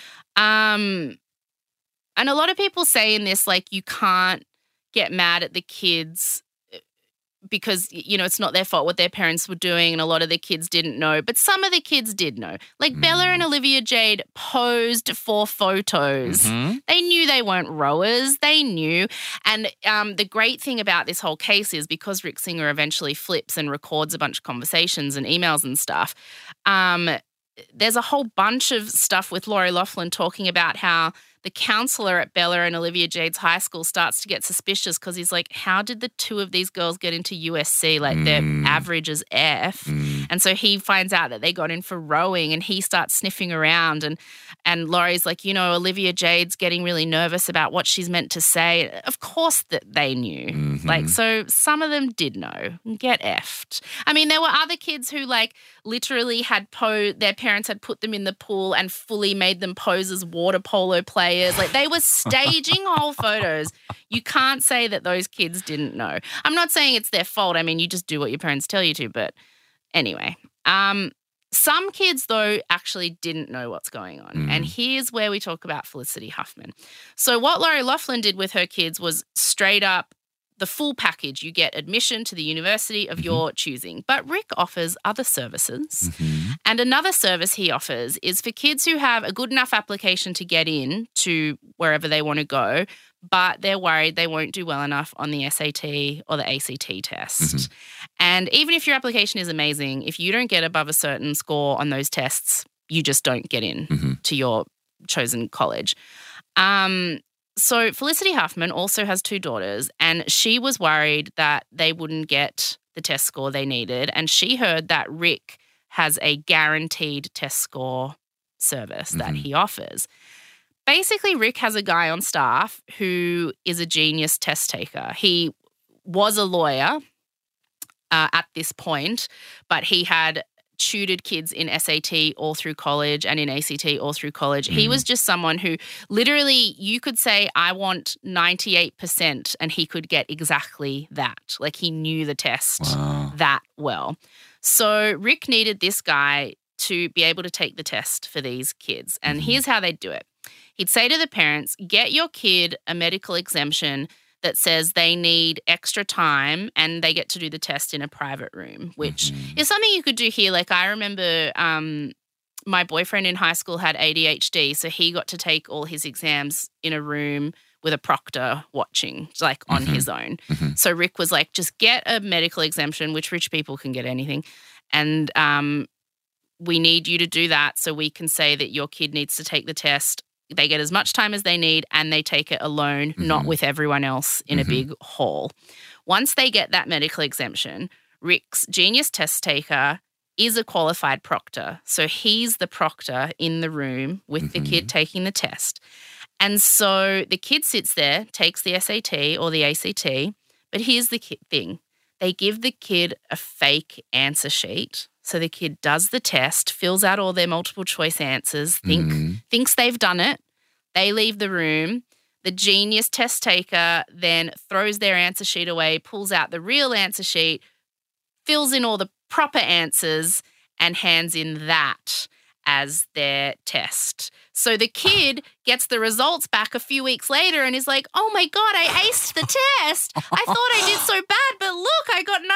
And a lot of people say in this, like, you can't get mad at the kids because, it's not their fault what their parents were doing and a lot of the kids didn't know. But some of the kids did know. Like Bella and Olivia Jade posed for photos. Mhm. They knew they weren't rowers. They knew. And the great thing about this whole case is because Rick Singer eventually flips and records a bunch of conversations and emails and stuff, there's a whole bunch of stuff with Lori Loughlin talking about how the counselor at Bella and Olivia Jade's high school starts to get suspicious because he's like, how did the two of these girls get into USC? Like their average is F. And so he finds out that they got in for rowing and he starts sniffing around and Laurie's like, Olivia Jade's getting really nervous about what she's meant to say. Of course that they knew. Like, so some of them did know. Get effed. I mean, there were other kids who like literally had their parents had put them in the pool and fully made them pose as water polo players. Like they were staging whole photos. You can't say that those kids didn't know. I'm not saying it's their fault. I mean, you just do what your parents tell you to. But anyway, some kids, though, actually didn't know what's going on. And here's where we talk about Felicity Huffman. So what Lori Loughlin did with her kids was straight up the full package. You get admission to the university of your choosing. But Rick offers other services. And another service he offers is for kids who have a good enough application to get in to wherever they want to go, but they're worried they won't do well enough on the SAT or the ACT test. And even if your application is amazing, if you don't get above a certain score on those tests, you just don't get in to your chosen college. So Felicity Huffman also has two daughters, and she was worried that they wouldn't get the test score they needed. And she heard that Rick has a guaranteed test score service that he offers. Basically, Rick has a guy on staff who is a genius test taker. He was a lawyer at this point, but he had tutored kids in SAT all through college and in ACT all through college. He was just someone who literally you could say, I want 98%, and he could get exactly that. Like he knew the test that well. So Rick needed this guy to be able to take the test for these kids. And here's how they'd do it. He'd say to the parents, get your kid a medical exemption that says they need extra time and they get to do the test in a private room, which is something you could do here. Like I remember my boyfriend in high school had ADHD, so he got to take all his exams in a room with a proctor watching, like on his own. So Rick was like, just get a medical exemption, which rich people can get anything. And we need you to do that so we can say that your kid needs to take the test. They get as much time as they need and they take it alone, not with everyone else in a big hall. Once they get that medical exemption, Rick's genius test taker is a qualified proctor. So he's the proctor in the room with the kid taking the test. And so the kid sits there, takes the SAT or the ACT, but here's the thing. They give the kid a fake answer sheet. So the kid does the test, fills out all their multiple choice answers, thinks they've done it. They leave the room. The genius test taker then throws their answer sheet away, pulls out the real answer sheet, fills in all the proper answers, and hands in that as their test. So the kid gets the results back a few weeks later and is like, oh my God, I aced the test. I thought I did so bad, but look, I got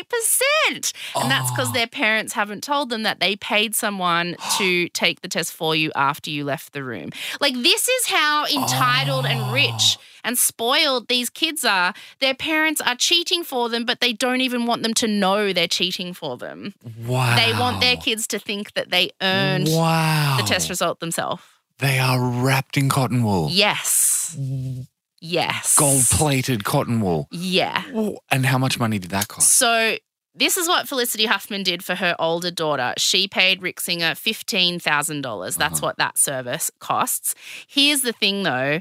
98%. And that's because their parents haven't told them that they paid someone to take the test for you after you left the room. Like this is how entitled and rich and spoiled these kids are. Their parents are cheating for them, but they don't even want them to know they're cheating for them. Wow. They want their kids to think that they earned the test result themselves. They are wrapped in cotton wool. Yes. Yes. Gold-plated cotton wool. Yeah. Ooh, and how much money did that cost? So this is what Felicity Huffman did for her older daughter. She paid Rick Singer $15,000. That's what that service costs. Here's the thing, though.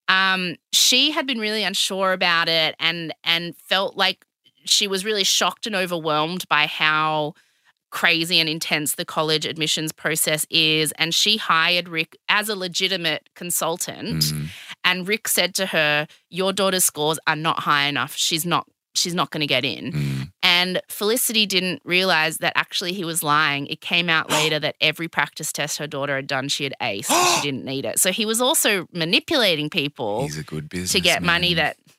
She had been really unsure about it and felt like she was really shocked and overwhelmed by how crazy and intense the college admissions process is. And she hired Rick as a legitimate consultant. And Rick said to her, your daughter's scores are not high enough. She's not going to get in. And Felicity didn't realize that actually he was lying. It came out later that every practice test her daughter had done, she had aced and she didn't need it. So he was also manipulating people. He's a good businessman. To get money that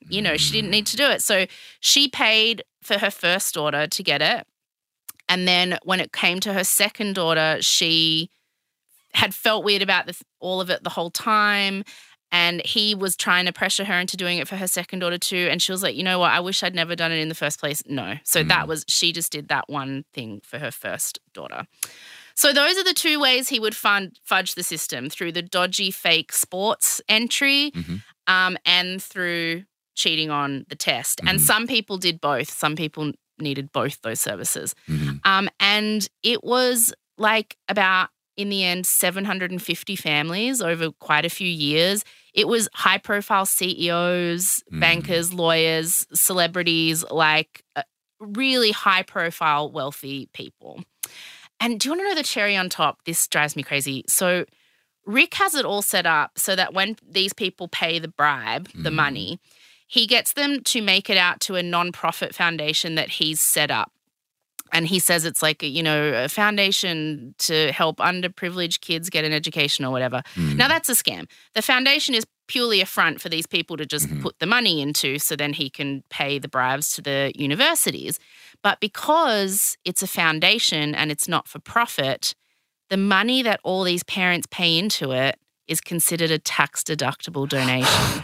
you know, she didn't need to do it. So she paid for her first daughter to get it. And then when it came to her second daughter, she had felt weird about all of it the whole time. And he was trying to pressure her into doing it for her second daughter too. And she was like, you know what? I wish I'd never done it in the first place. No. So she just did that one thing for her first daughter. So those are the two ways he would fudge the system, through the dodgy fake sports entry and through cheating on the test. And some people did both. Some people needed both those services. And it was like about, in the end, 750 families over quite a few years. It was high-profile CEOs, bankers, lawyers, celebrities, like really high-profile, wealthy people. And do you want to know the cherry on top? This drives me crazy. So Rick has it all set up so that when these people pay the bribe, the money, he gets them to make it out to a non-profit foundation that he's set up. And he says it's like, you know, a foundation to help underprivileged kids get an education or whatever. Now, that's a scam. The foundation is purely a front for these people to just put the money into, so then he can pay the bribes to the universities. But because it's a foundation and it's not for profit, the money that all these parents pay into it is considered a tax-deductible donation.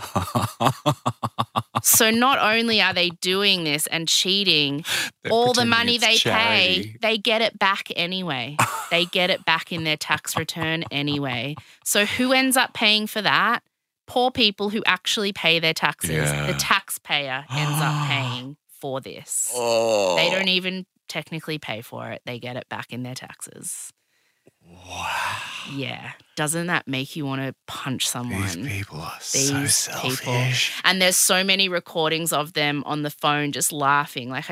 So not only are they doing this and cheating, all the money they pay, they get it back anyway. They get it back in their tax return anyway. So who ends up paying for that? Poor people who actually pay their taxes. Yeah. The taxpayer ends up paying for this. Oh. They don't even technically pay for it. They get it back in their taxes. Wow. Yeah. Doesn't that make you want to punch someone? These people are so selfish. And there's so many recordings of them on the phone just laughing. Like,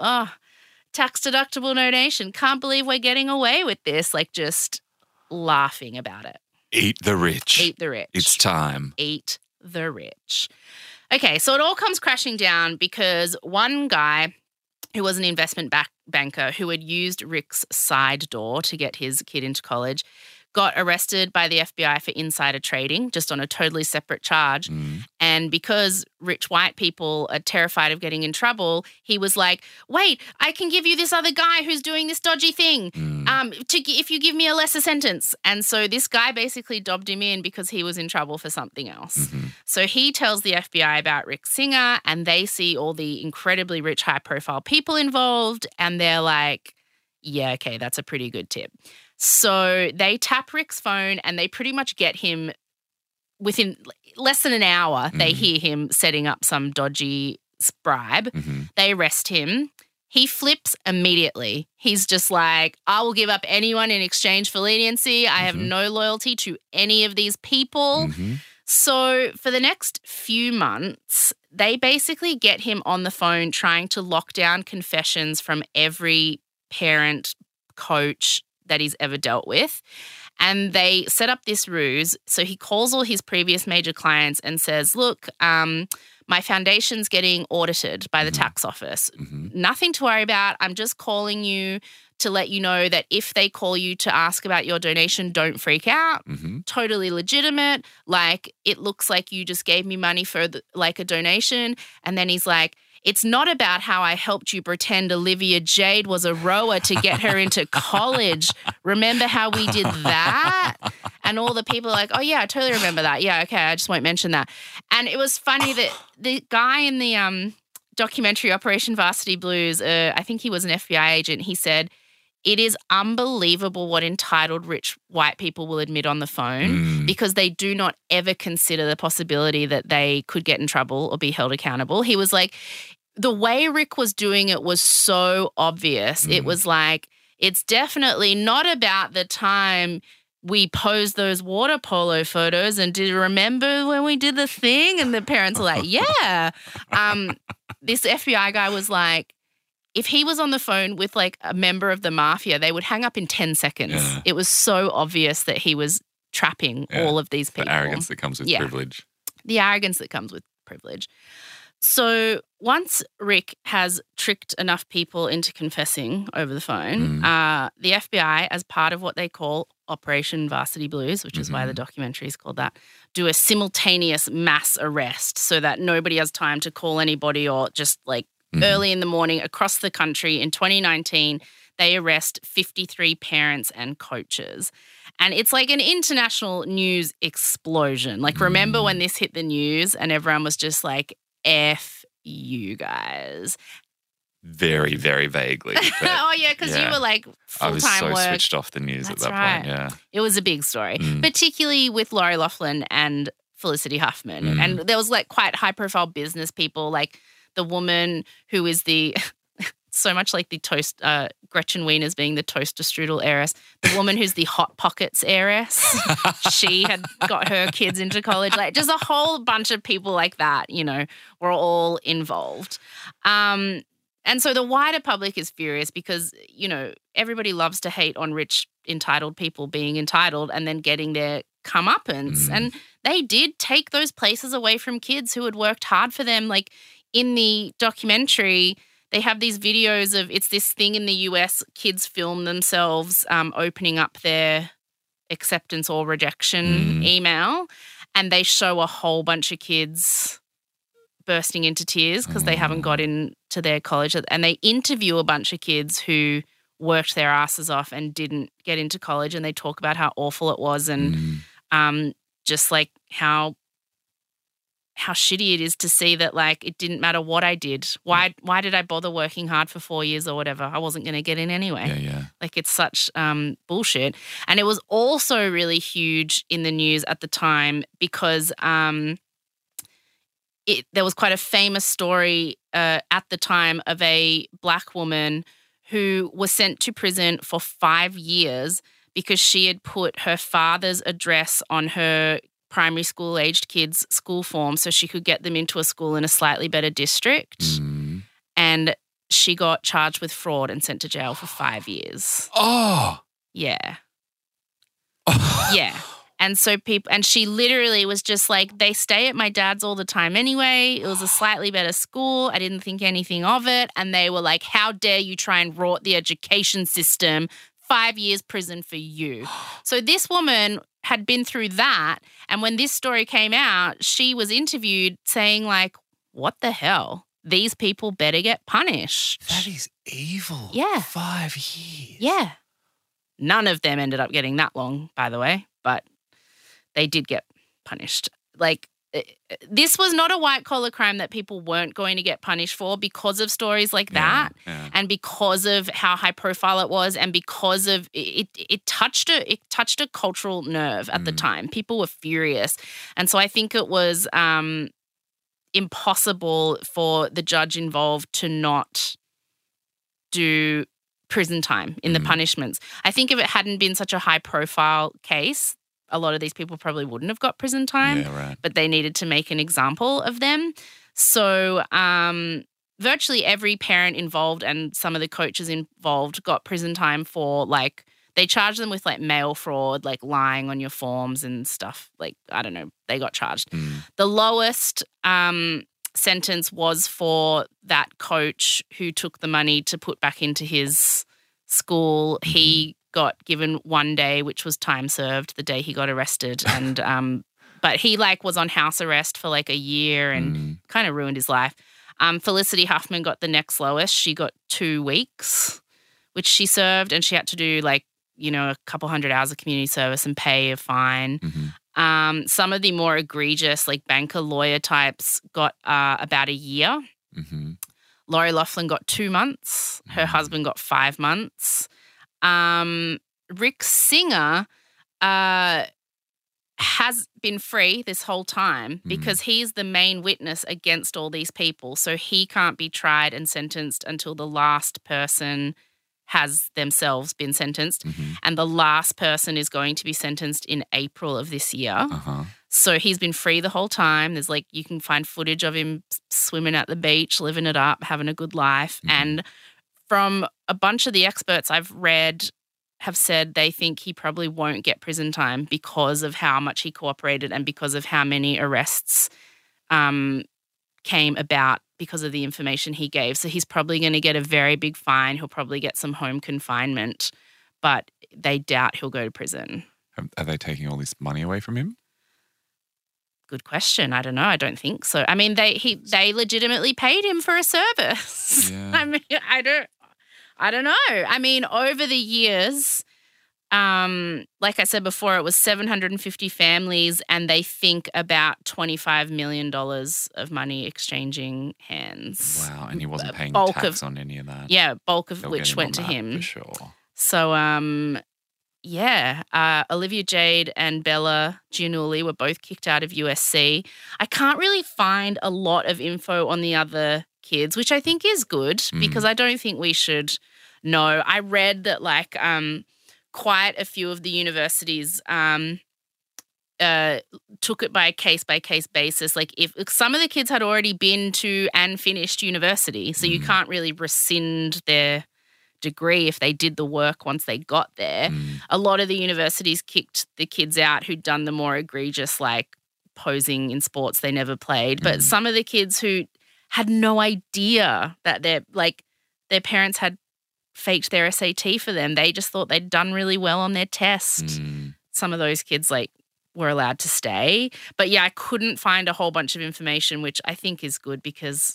tax deductible donation. Can't believe we're getting away with this. Like, just laughing about it. Eat the rich. Eat the rich. It's time. Eat the rich. Okay, so it all comes crashing down because one guy who was an investment banker who had used Rick's side door to get his kid into college got arrested by the FBI for insider trading, just on a totally separate charge. And because rich white people are terrified of getting in trouble, he was like, wait, I can give you this other guy who's doing this dodgy thing if you give me a lesser sentence. And so this guy basically dobbed him in because he was in trouble for something else. So he tells the FBI about Rick Singer, and they see all the incredibly rich, high-profile people involved, and they're like, yeah, okay, that's a pretty good tip. So they tap Rick's phone and they pretty much get him within less than an hour. They hear him setting up some dodgy bribe. They arrest him. He flips immediately. He's just like, I will give up anyone in exchange for leniency. I have no loyalty to any of these people. So for the next few months, they basically get him on the phone trying to lock down confessions from every parent, coach that he's ever dealt with. And they set up this ruse. So he calls all his previous major clients and says, look, my foundation's getting audited by the tax office. Nothing to worry about. I'm just calling you to let you know that if they call you to ask about your donation, don't freak out. Totally legitimate. Like, it looks like you just gave me money for a donation. And then he's like, it's not about how I helped you pretend Olivia Jade was a rower to get her into college. Remember how we did that? And all the people are like, oh, yeah, I totally remember that. Yeah, okay, I just won't mention that. And it was funny that the guy in the documentary Operation Varsity Blues, I think he was an FBI agent, he said, it is unbelievable what entitled rich white people will admit on the phone because they do not ever consider the possibility that they could get in trouble or be held accountable. He was like, the way Rick was doing it was so obvious. It was like, it's definitely not about the time we posed those water polo photos and did you remember when we did the thing? And the parents are like, yeah. This FBI guy was like, if he was on the phone with like a member of the mafia, they would hang up in 10 seconds. Yeah. It was so obvious that he was trapping all of these people. The arrogance that comes with privilege. The arrogance that comes with privilege. So once Rick has tricked enough people into confessing over the phone, the FBI, as part of what they call Operation Varsity Blues, which is why the documentary is called that, do a simultaneous mass arrest so that nobody has time to call anybody or just like early in the morning across the country. In 2019, they arrest 53 parents and coaches. And it's like an international news explosion. Like, remember when this hit the news and everyone was just like, F you guys. Very, very vaguely. Oh, yeah, because you were like full-time work. I was so switched off the news That's at that right. point, yeah. It was a big story, particularly with Lori Loughlin and Felicity Huffman. And there was like quite high-profile business people, like the woman who is the... so much like the toast, Gretchen Wieners being the toaster strudel heiress. The woman who's the Hot Pockets heiress. She had got her kids into college. Like just a whole bunch of people like that, you know, were all involved. And so the wider public is furious because, you know, everybody loves to hate on rich, entitled people being entitled and then getting their comeuppance. And they did take those places away from kids who had worked hard for them. Like in the documentary, they have these videos of, it's this thing in the US, kids film themselves opening up their acceptance or rejection email, and they show a whole bunch of kids bursting into tears because they haven't got into their college. And they interview a bunch of kids who worked their asses off and didn't get into college, and they talk about how awful it was and just like how shitty it is to see that, like, it didn't matter what I did. Why did I bother working hard for 4 years or whatever? I wasn't going to get in anyway. Yeah. Like, it's such bullshit. And it was also really huge in the news at the time because there was quite a famous story at the time of a black woman who was sent to prison for 5 years because she had put her father's address on her primary school-aged kids' school form so she could get them into a school in a slightly better district. And she got charged with fraud and sent to jail for 5 years. Oh. Yeah. Yeah. And so and she literally was just like, they stay at my dad's all the time anyway. It was a slightly better school. I didn't think anything of it. And they were like, how dare you try and rot the education system? 5 years prison for you. So this woman had been through that. And when this story came out, she was interviewed saying like, what the hell? These people better get punished. That is evil. Yeah. 5 years. Yeah. None of them ended up getting that long, by the way, but they did get punished. Like, this was not a white-collar crime that people weren't going to get punished for because of stories like that and because of how high-profile it was and because of it touched a cultural nerve at the time. People were furious. And so I think it was impossible for the judge involved to not do prison time in the punishments. I think if it hadn't been such a high-profile case, a lot of these people probably wouldn't have got prison time, but they needed to make an example of them. So virtually every parent involved and some of the coaches involved got prison time for, like, they charged them with, like, mail fraud, like lying on your forms and stuff. Like, I don't know, they got charged. The lowest sentence was for that coach who took the money to put back into his school. He got given 1 day, which was time served the day he got arrested. And but he like was on house arrest for like a year and kind of ruined his life. Felicity Huffman got the next lowest. She got 2 weeks, which she served, and she had to do like, you know, a couple hundred hours of community service and pay a fine. Some of the more egregious, like banker lawyer types, got about a year. Lori Loughlin got 2 months. Her husband got 5 months. Rick Singer has been free this whole time because he's the main witness against all these people. So he can't be tried and sentenced until the last person has themselves been sentenced. And the last person is going to be sentenced in April of this year. So he's been free the whole time. There's like, you can find footage of him swimming at the beach, living it up, having a good life. And from a bunch of the experts I've read have said they think he probably won't get prison time because of how much he cooperated and because of how many arrests came about because of the information he gave. So he's probably going to get a very big fine. He'll probably get some home confinement, but they doubt he'll go to prison. Are they taking all this money away from him? Good question. I don't know. I don't think so. I mean, they legitimately paid him for a service. Yeah. I mean, I don't know. I mean, over the years, like I said before, it was 750 families, and they think about $25 million of money exching hands. Wow, and he wasn't paying Bulk tax of- on any of that. Yeah, bulk of They were which getting went to on that him. for sure. So, Olivia Jade and Bella Giannulli were both kicked out of USC. I can't really find a lot of info on the other kids, which I think is good because I don't think we should know. I read that quite a few of the universities took it by a case-by-case basis. Like if some of the kids had already been to and finished university, so you can't really rescind their degree if they did the work once they got there. A lot of the universities kicked the kids out who'd done the more egregious, like posing in sports they never played. But some of the kids who had no idea that their parents had faked their SAT for them, they just thought they'd done really well on their test. Some of those kids were allowed to stay. But yeah, I couldn't find a whole bunch of information, which I think is good because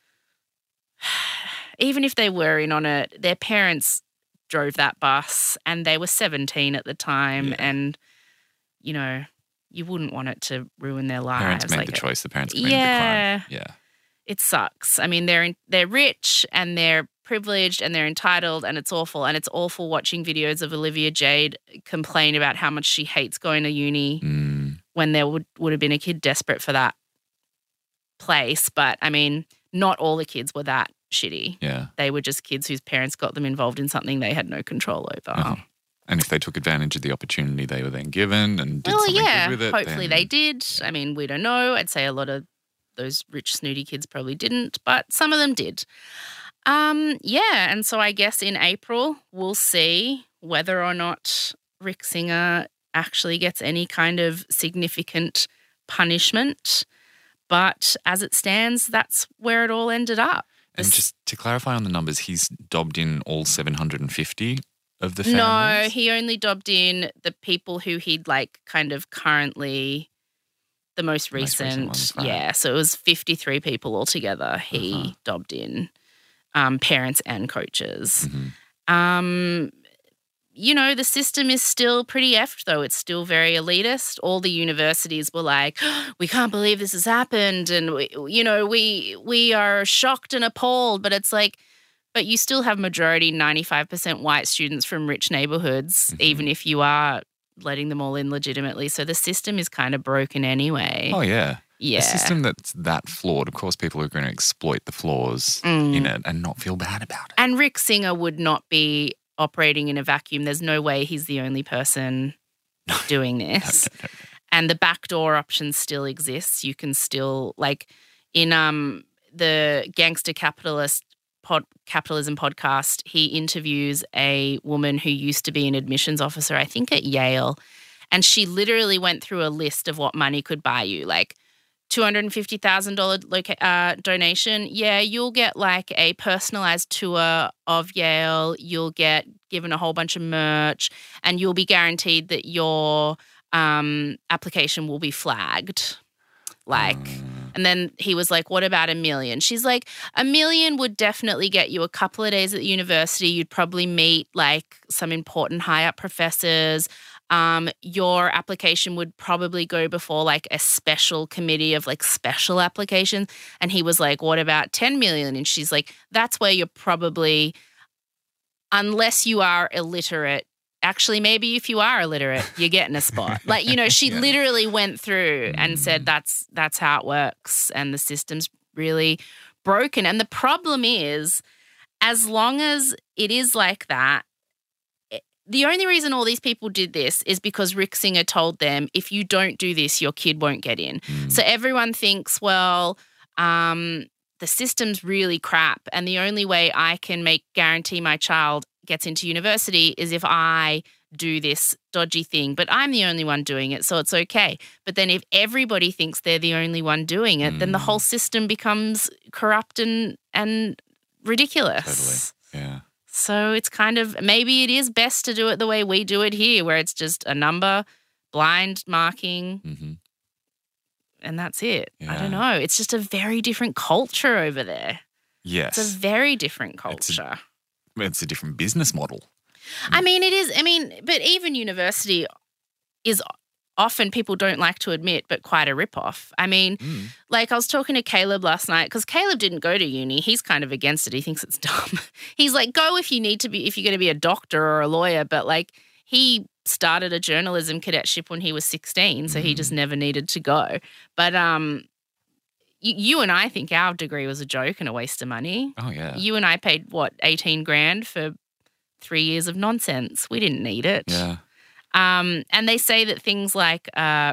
even if they were in on it, their parents drove that bus and they were 17 at the time. Yeah. And, you wouldn't want it to ruin their lives. Parents made the choice. The parents committed the crime. Yeah. It sucks. I mean, they're rich and they're privileged and they're entitled, and it's awful. And it's awful watching videos of Olivia Jade complain about how much she hates going to uni when there would have been a kid desperate for that place. But, I mean, not all the kids were that shitty. Yeah. They were just kids whose parents got them involved in something they had no control over. And if they took advantage of the opportunity they were then given and did something good with it. Hopefully they did. I mean, we don't know. I'd say a lot of those rich, snooty kids probably didn't, but some of them did. And so I guess in April we'll see whether or not Rick Singer actually gets any kind of significant punishment. But as it stands, that's where it all ended up. And just to clarify on the numbers, he's dobbed in all 750 of the families? No, he only dobbed in the people who he'd kind of currently, the most recent ones, right. Yeah, so it was 53 people altogether he dobbed in, parents and coaches. The system is still pretty effed though. It's still very elitist. All the universities were like, we can't believe this has happened. And, we are shocked and appalled. But it's like, but you still have majority 95% white students from rich neighborhoods, even if you are letting them all in legitimately. So the system is kind of broken anyway. Oh, yeah. Yeah. A system that's that flawed, of course, people are going to exploit the flaws in it and not feel bad about it. And Rick Singer would not be operating in a vacuum. There's no way he's the only person doing this. No. And the backdoor option still exists. You can still, in the Gangster Capitalism podcast, he interviews a woman who used to be an admissions officer, I think at Yale, and she literally went through a list of what money could buy you, $250,000 donation. Yeah, you'll get a personalized tour of Yale. You'll get given a whole bunch of merch, and you'll be guaranteed that your application will be flagged. And then he was like, what about $1 million? She's like, $1 million would definitely get you a couple of days at the university. You'd probably meet some important high up professors. Your application would probably go before a special committee of special applications. And he was like, what about 10 million? And she's like, that's where you're probably, unless you are illiterate, actually, maybe if you are illiterate, you're getting a spot. She literally went through and said that's how it works, and the system's really broken. And the problem is, as long as it is like that, the only reason all these people did this is because Rick Singer told them, if you don't do this, your kid won't get in. So everyone thinks, well, the system's really crap, and the only way I can guarantee my child gets into university is if I do this dodgy thing, but I'm the only one doing it, so it's okay. But then if everybody thinks they're the only one doing it, then the whole system becomes corrupt and ridiculous. Totally. Yeah. So it's kind of, maybe it is best to do it the way we do it here, where it's just a number, blind marking, and that's it. Yeah. I don't know. It's just a very different culture over there. Yes. It's a very different culture. It's a different business model. I mean, it is. I mean, but even university is often, people don't like to admit, but quite a ripoff. I mean, like I was talking to Caleb last night, because Caleb didn't go to uni. He's kind of against it. He thinks it's dumb. He's like, go if you need to be, if you're going to be a doctor or a lawyer. But like, he started a journalism cadetship when he was 16, so he just never needed to go. But you and I think our degree was a joke and a waste of money. Oh, yeah. You and I paid, what, 18 grand for 3 years of nonsense. We didn't need it. Yeah. And they say that things like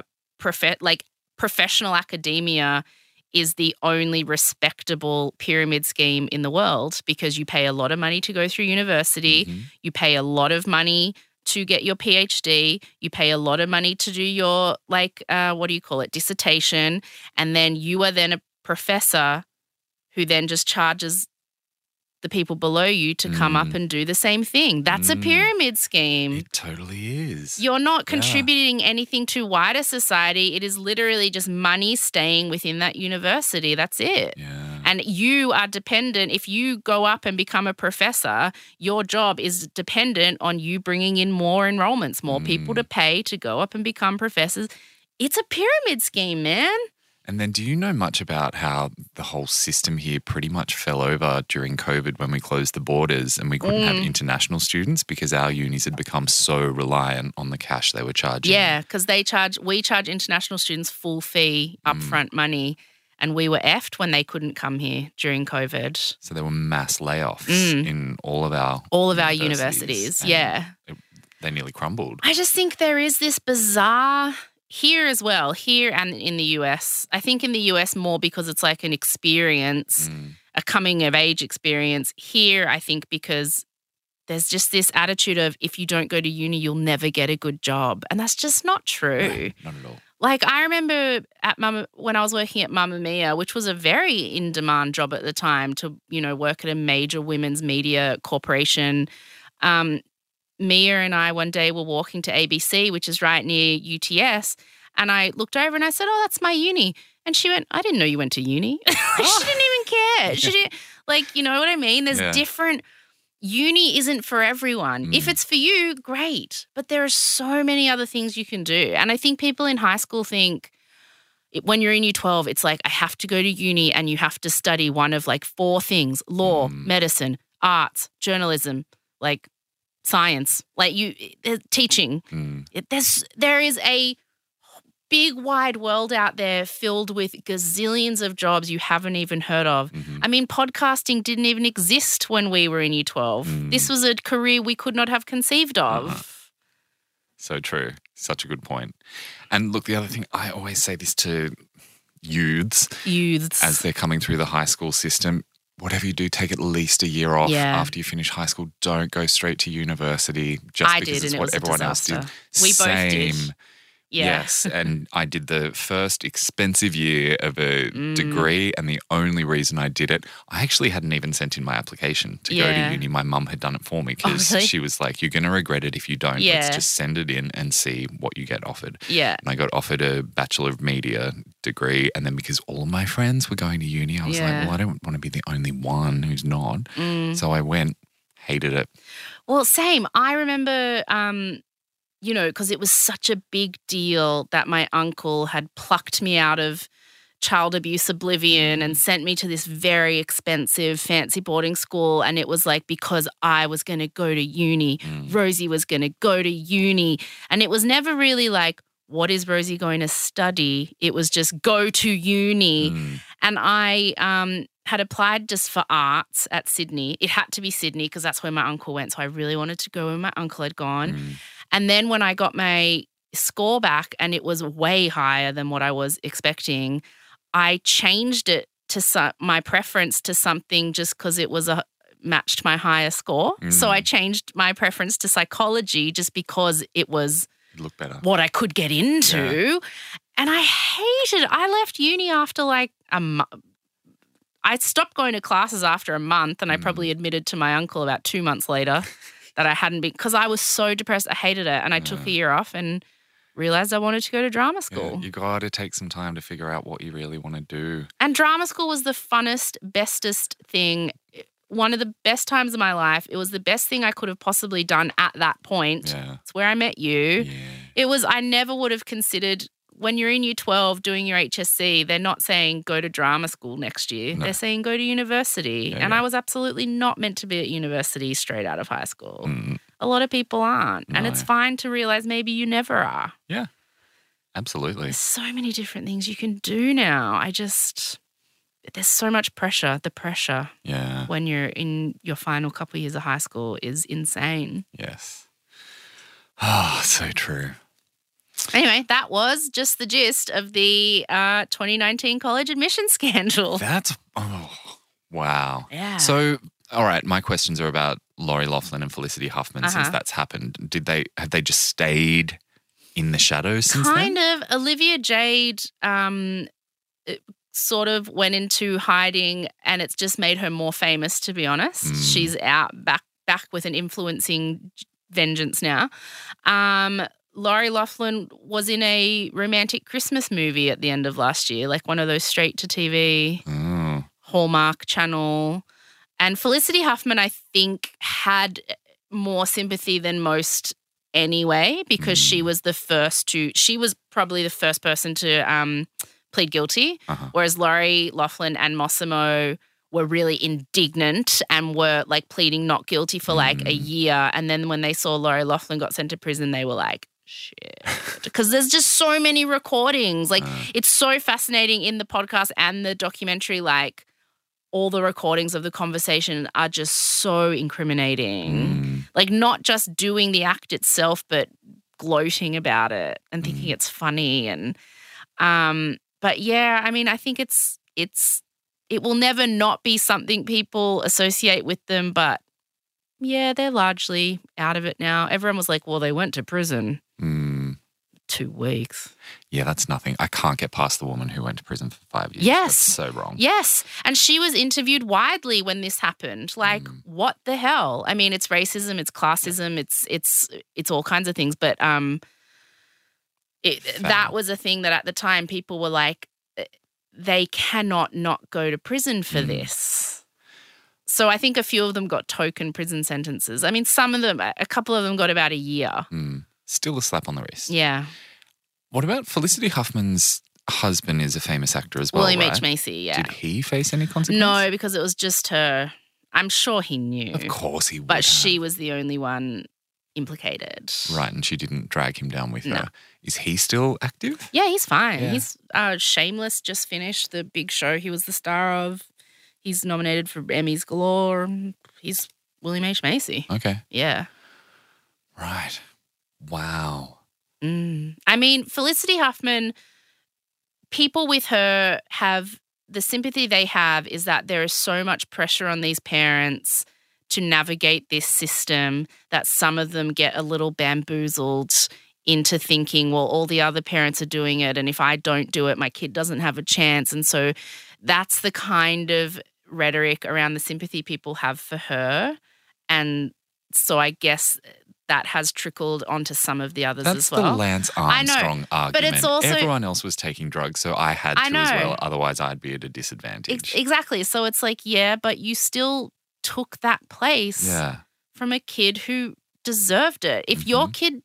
professional academia is the only respectable pyramid scheme in the world, because you pay a lot of money to go through university, you pay a lot of money to get your PhD, you pay a lot of money to do your, dissertation, and then you are then a professor who then just charges the people below you to come up and do the same thing. That's a pyramid scheme. It totally is. You're not contributing anything to wider society. It is literally just money staying within that university. That's it. Yeah. And you are dependent. If you go up and become a professor, your job is dependent on you bringing in more enrollments, more people to pay to go up and become professors. It's a pyramid scheme, man. And then do you know much about how the whole system here pretty much fell over during COVID when we closed the borders and we couldn't have international students because our unis had become so reliant on the cash they were charging? Yeah, because we charge international students full fee, upfront money, and we were effed when they couldn't come here during COVID. So there were mass layoffs in all of our universities. Yeah. They nearly crumbled. I just think there is this bizarre... Here as well, here and in the US. I think in the US more because it's like an experience, a coming-of-age experience. Here, I think because there's just this attitude of if you don't go to uni, you'll never get a good job. And that's just not true. No, not at all. Like I remember when I was working at Mamma Mia, which was a very in-demand job at the time to, work at a major women's media corporation. Mia and I one day were walking to ABC, which is right near UTS, and I looked over and I said, "Oh, that's my uni." And she went, "I didn't know you went to uni." She didn't even care. She didn't, you know what I mean? There's different. Uni isn't for everyone. If it's for you, great. But there are so many other things you can do. And I think people in high school think when you're in year 12, it's like, I have to go to uni and you have to study one of 4 things: law, medicine, arts, journalism, science, teaching. There is a big wide world out there filled with gazillions of jobs you haven't even heard of. I mean, podcasting didn't even exist when we were in year 12. This was a career we could not have conceived of. So true. Such a good point. And look, the other thing, I always say this to youths as they're coming through the high school system. Whatever you do, take at least a year off after you finish high school. Don't go straight to university just because it's what everyone else did. We both did. Yeah. Yes, and I did the first expensive year of a degree, and the only reason I did it, I actually hadn't even sent in my application to go to uni. My mum had done it for me because she was like, "You're going to regret it if you don't. Let's just send it in and see what you get offered." Yeah. And I got offered a Bachelor of Media degree, and then because all of my friends were going to uni, I was like, well, I don't want to be the only one who's not. So I went, hated it. Well, same. I remember... because it was such a big deal that my uncle had plucked me out of child abuse oblivion and sent me to this very expensive fancy boarding school. And it was because I was going to go to uni, Rosie was going to go to uni. And it was never really what is Rosie going to study? It was just go to uni. And I had applied just for arts at Sydney. It had to be Sydney because that's where my uncle went. So I really wanted to go where my uncle had gone. And then when I got my score back and it was way higher than what I was expecting, I changed it to my preference to something just because it was matched my higher score. So I changed my preference to psychology just because it was Look better. what I could get into. And I hated it. I left uni after like a month. I stopped going to classes after a month, and I probably admitted to my uncle about 2 months later that I hadn't been, because I was so depressed. I hated it. And I took a year off and realised I wanted to go to drama school. You got to take some time to figure out what you really want to do. And drama school was the funnest, bestest thing. One of the best times of my life. It was the best thing I could have possibly done at that point. Yeah. It's where I met you. Yeah. It was, I never would have considered, when you're in year 12 doing your HSC, they're not saying go to drama school next year. No. They're saying go to university. Yeah, and yeah. I was absolutely not meant to be at university straight out of high school. Mm. A lot of people aren't. And No. it's fine to realise maybe you never are. Yeah. Absolutely. There's so many different things you can do now. There's so much pressure. The pressure Yeah. when you're in your final couple of years of high school is insane. Yes. Oh, so true. Anyway, that was just the gist of the 2019 college admission scandal. Wow. Yeah. So, all right, my questions are about Lori Loughlin and Felicity Huffman since that's happened. Have they just stayed in the shadows since Kind then? of. Olivia Jade sort of went into hiding, and it's just made her more famous, to be honest. She's out back with an influencing vengeance now. Lori Loughlin was in a romantic Christmas movie at the end of last year, like one of those straight-to-TV Hallmark channel. And Felicity Huffman, I think, had more sympathy than most anyway, because she was probably the first person to plead guilty, whereas Lori Loughlin and Mossimo were really indignant and were like pleading not guilty for like a year. And then when they saw Lori Loughlin got sent to prison, they were like, shit. Because there's just so many recordings. Like it's so fascinating in the podcast and the documentary, like all the recordings of the conversation are just so incriminating. Like not just doing the act itself, but gloating about it and thinking it's funny. And but yeah, I mean, I think it will never not be something people associate with them, but yeah, they're largely out of it now. Everyone was like, well, they went to prison 2 weeks. Yeah, that's nothing. I can't get past the woman who went to prison for 5 years. Yes. That's so wrong. Yes. And she was interviewed widely when this happened. Like, what the hell? I mean, it's racism, it's classism, it's all kinds of things. But that was a thing that at the time people were like, they cannot not go to prison for this. So I think a few of them got token prison sentences. I mean, a couple of them got about a year. Still a slap on the wrist. Yeah. What about Felicity Huffman's husband is a famous actor as well, William right? H. Macy, yeah. Did he face any consequences? No, because it was just her. I'm sure he knew. Of course he would. But she was the only one implicated. Right, and she didn't drag him down with No. her. Is he still active? Yeah, he's fine. Yeah. He's Shameless just finished the big show he was the star of. He's nominated for Emmys galore. He's William H. Macy. Okay. Yeah. Right. Wow. I mean, Felicity Huffman, people with her have the sympathy they have is that there is so much pressure on these parents to navigate this system that some of them get a little bamboozled into thinking, well, all the other parents are doing it, and if I don't do it, my kid doesn't have a chance. And so that's the kind of rhetoric around the sympathy people have for her. And so I guess that has trickled onto some of the others as well. That's the Lance Armstrong argument. But it's also, everyone else was taking drugs, so I had to as well. Otherwise, I'd be at a disadvantage. Exactly. So it's like, yeah, but you still took that place from a kid who deserved it. If your kid,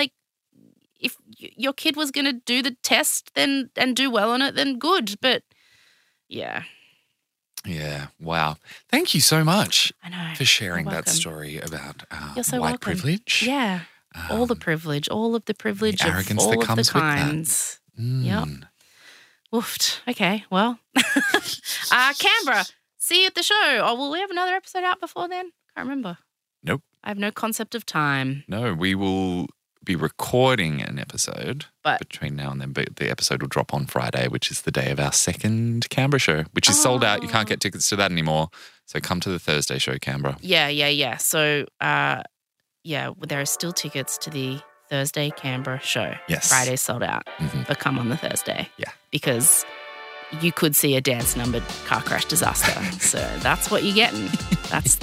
if your kid was going to do the test and do well on it, then good. But yeah. Yeah. Wow. Thank you so much for sharing You're that welcome. story about You're so white welcome. privilege. Yeah. All the privilege the arrogance of that all of comes the with that. kinds. Yep. Woofed. Okay, well. Canberra, see you at the show. Oh, will we have another episode out before then? Can't remember. Nope. I have no concept of time. No, we will be recording an episode But between now and then, but the episode will drop on Friday, which is the day of our second Canberra show, which is sold out. You can't get tickets to that anymore. So come to the Thursday show, Canberra. Yeah. So, there are still tickets to the Thursday Canberra show. Yes. Friday's sold out, but come on the Thursday. Yeah. Because you could see a dance-numbered car crash disaster. So that's what you're getting. That's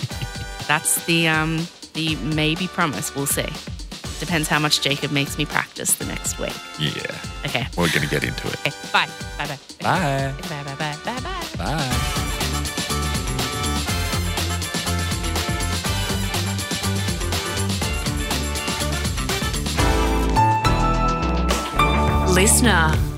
the maybe promise. We'll see. Depends how much Jacob makes me practice the next week. Yeah. Okay. We're going to get into it. Okay. Bye. Bye. Bye. Bye. Bye. Listener.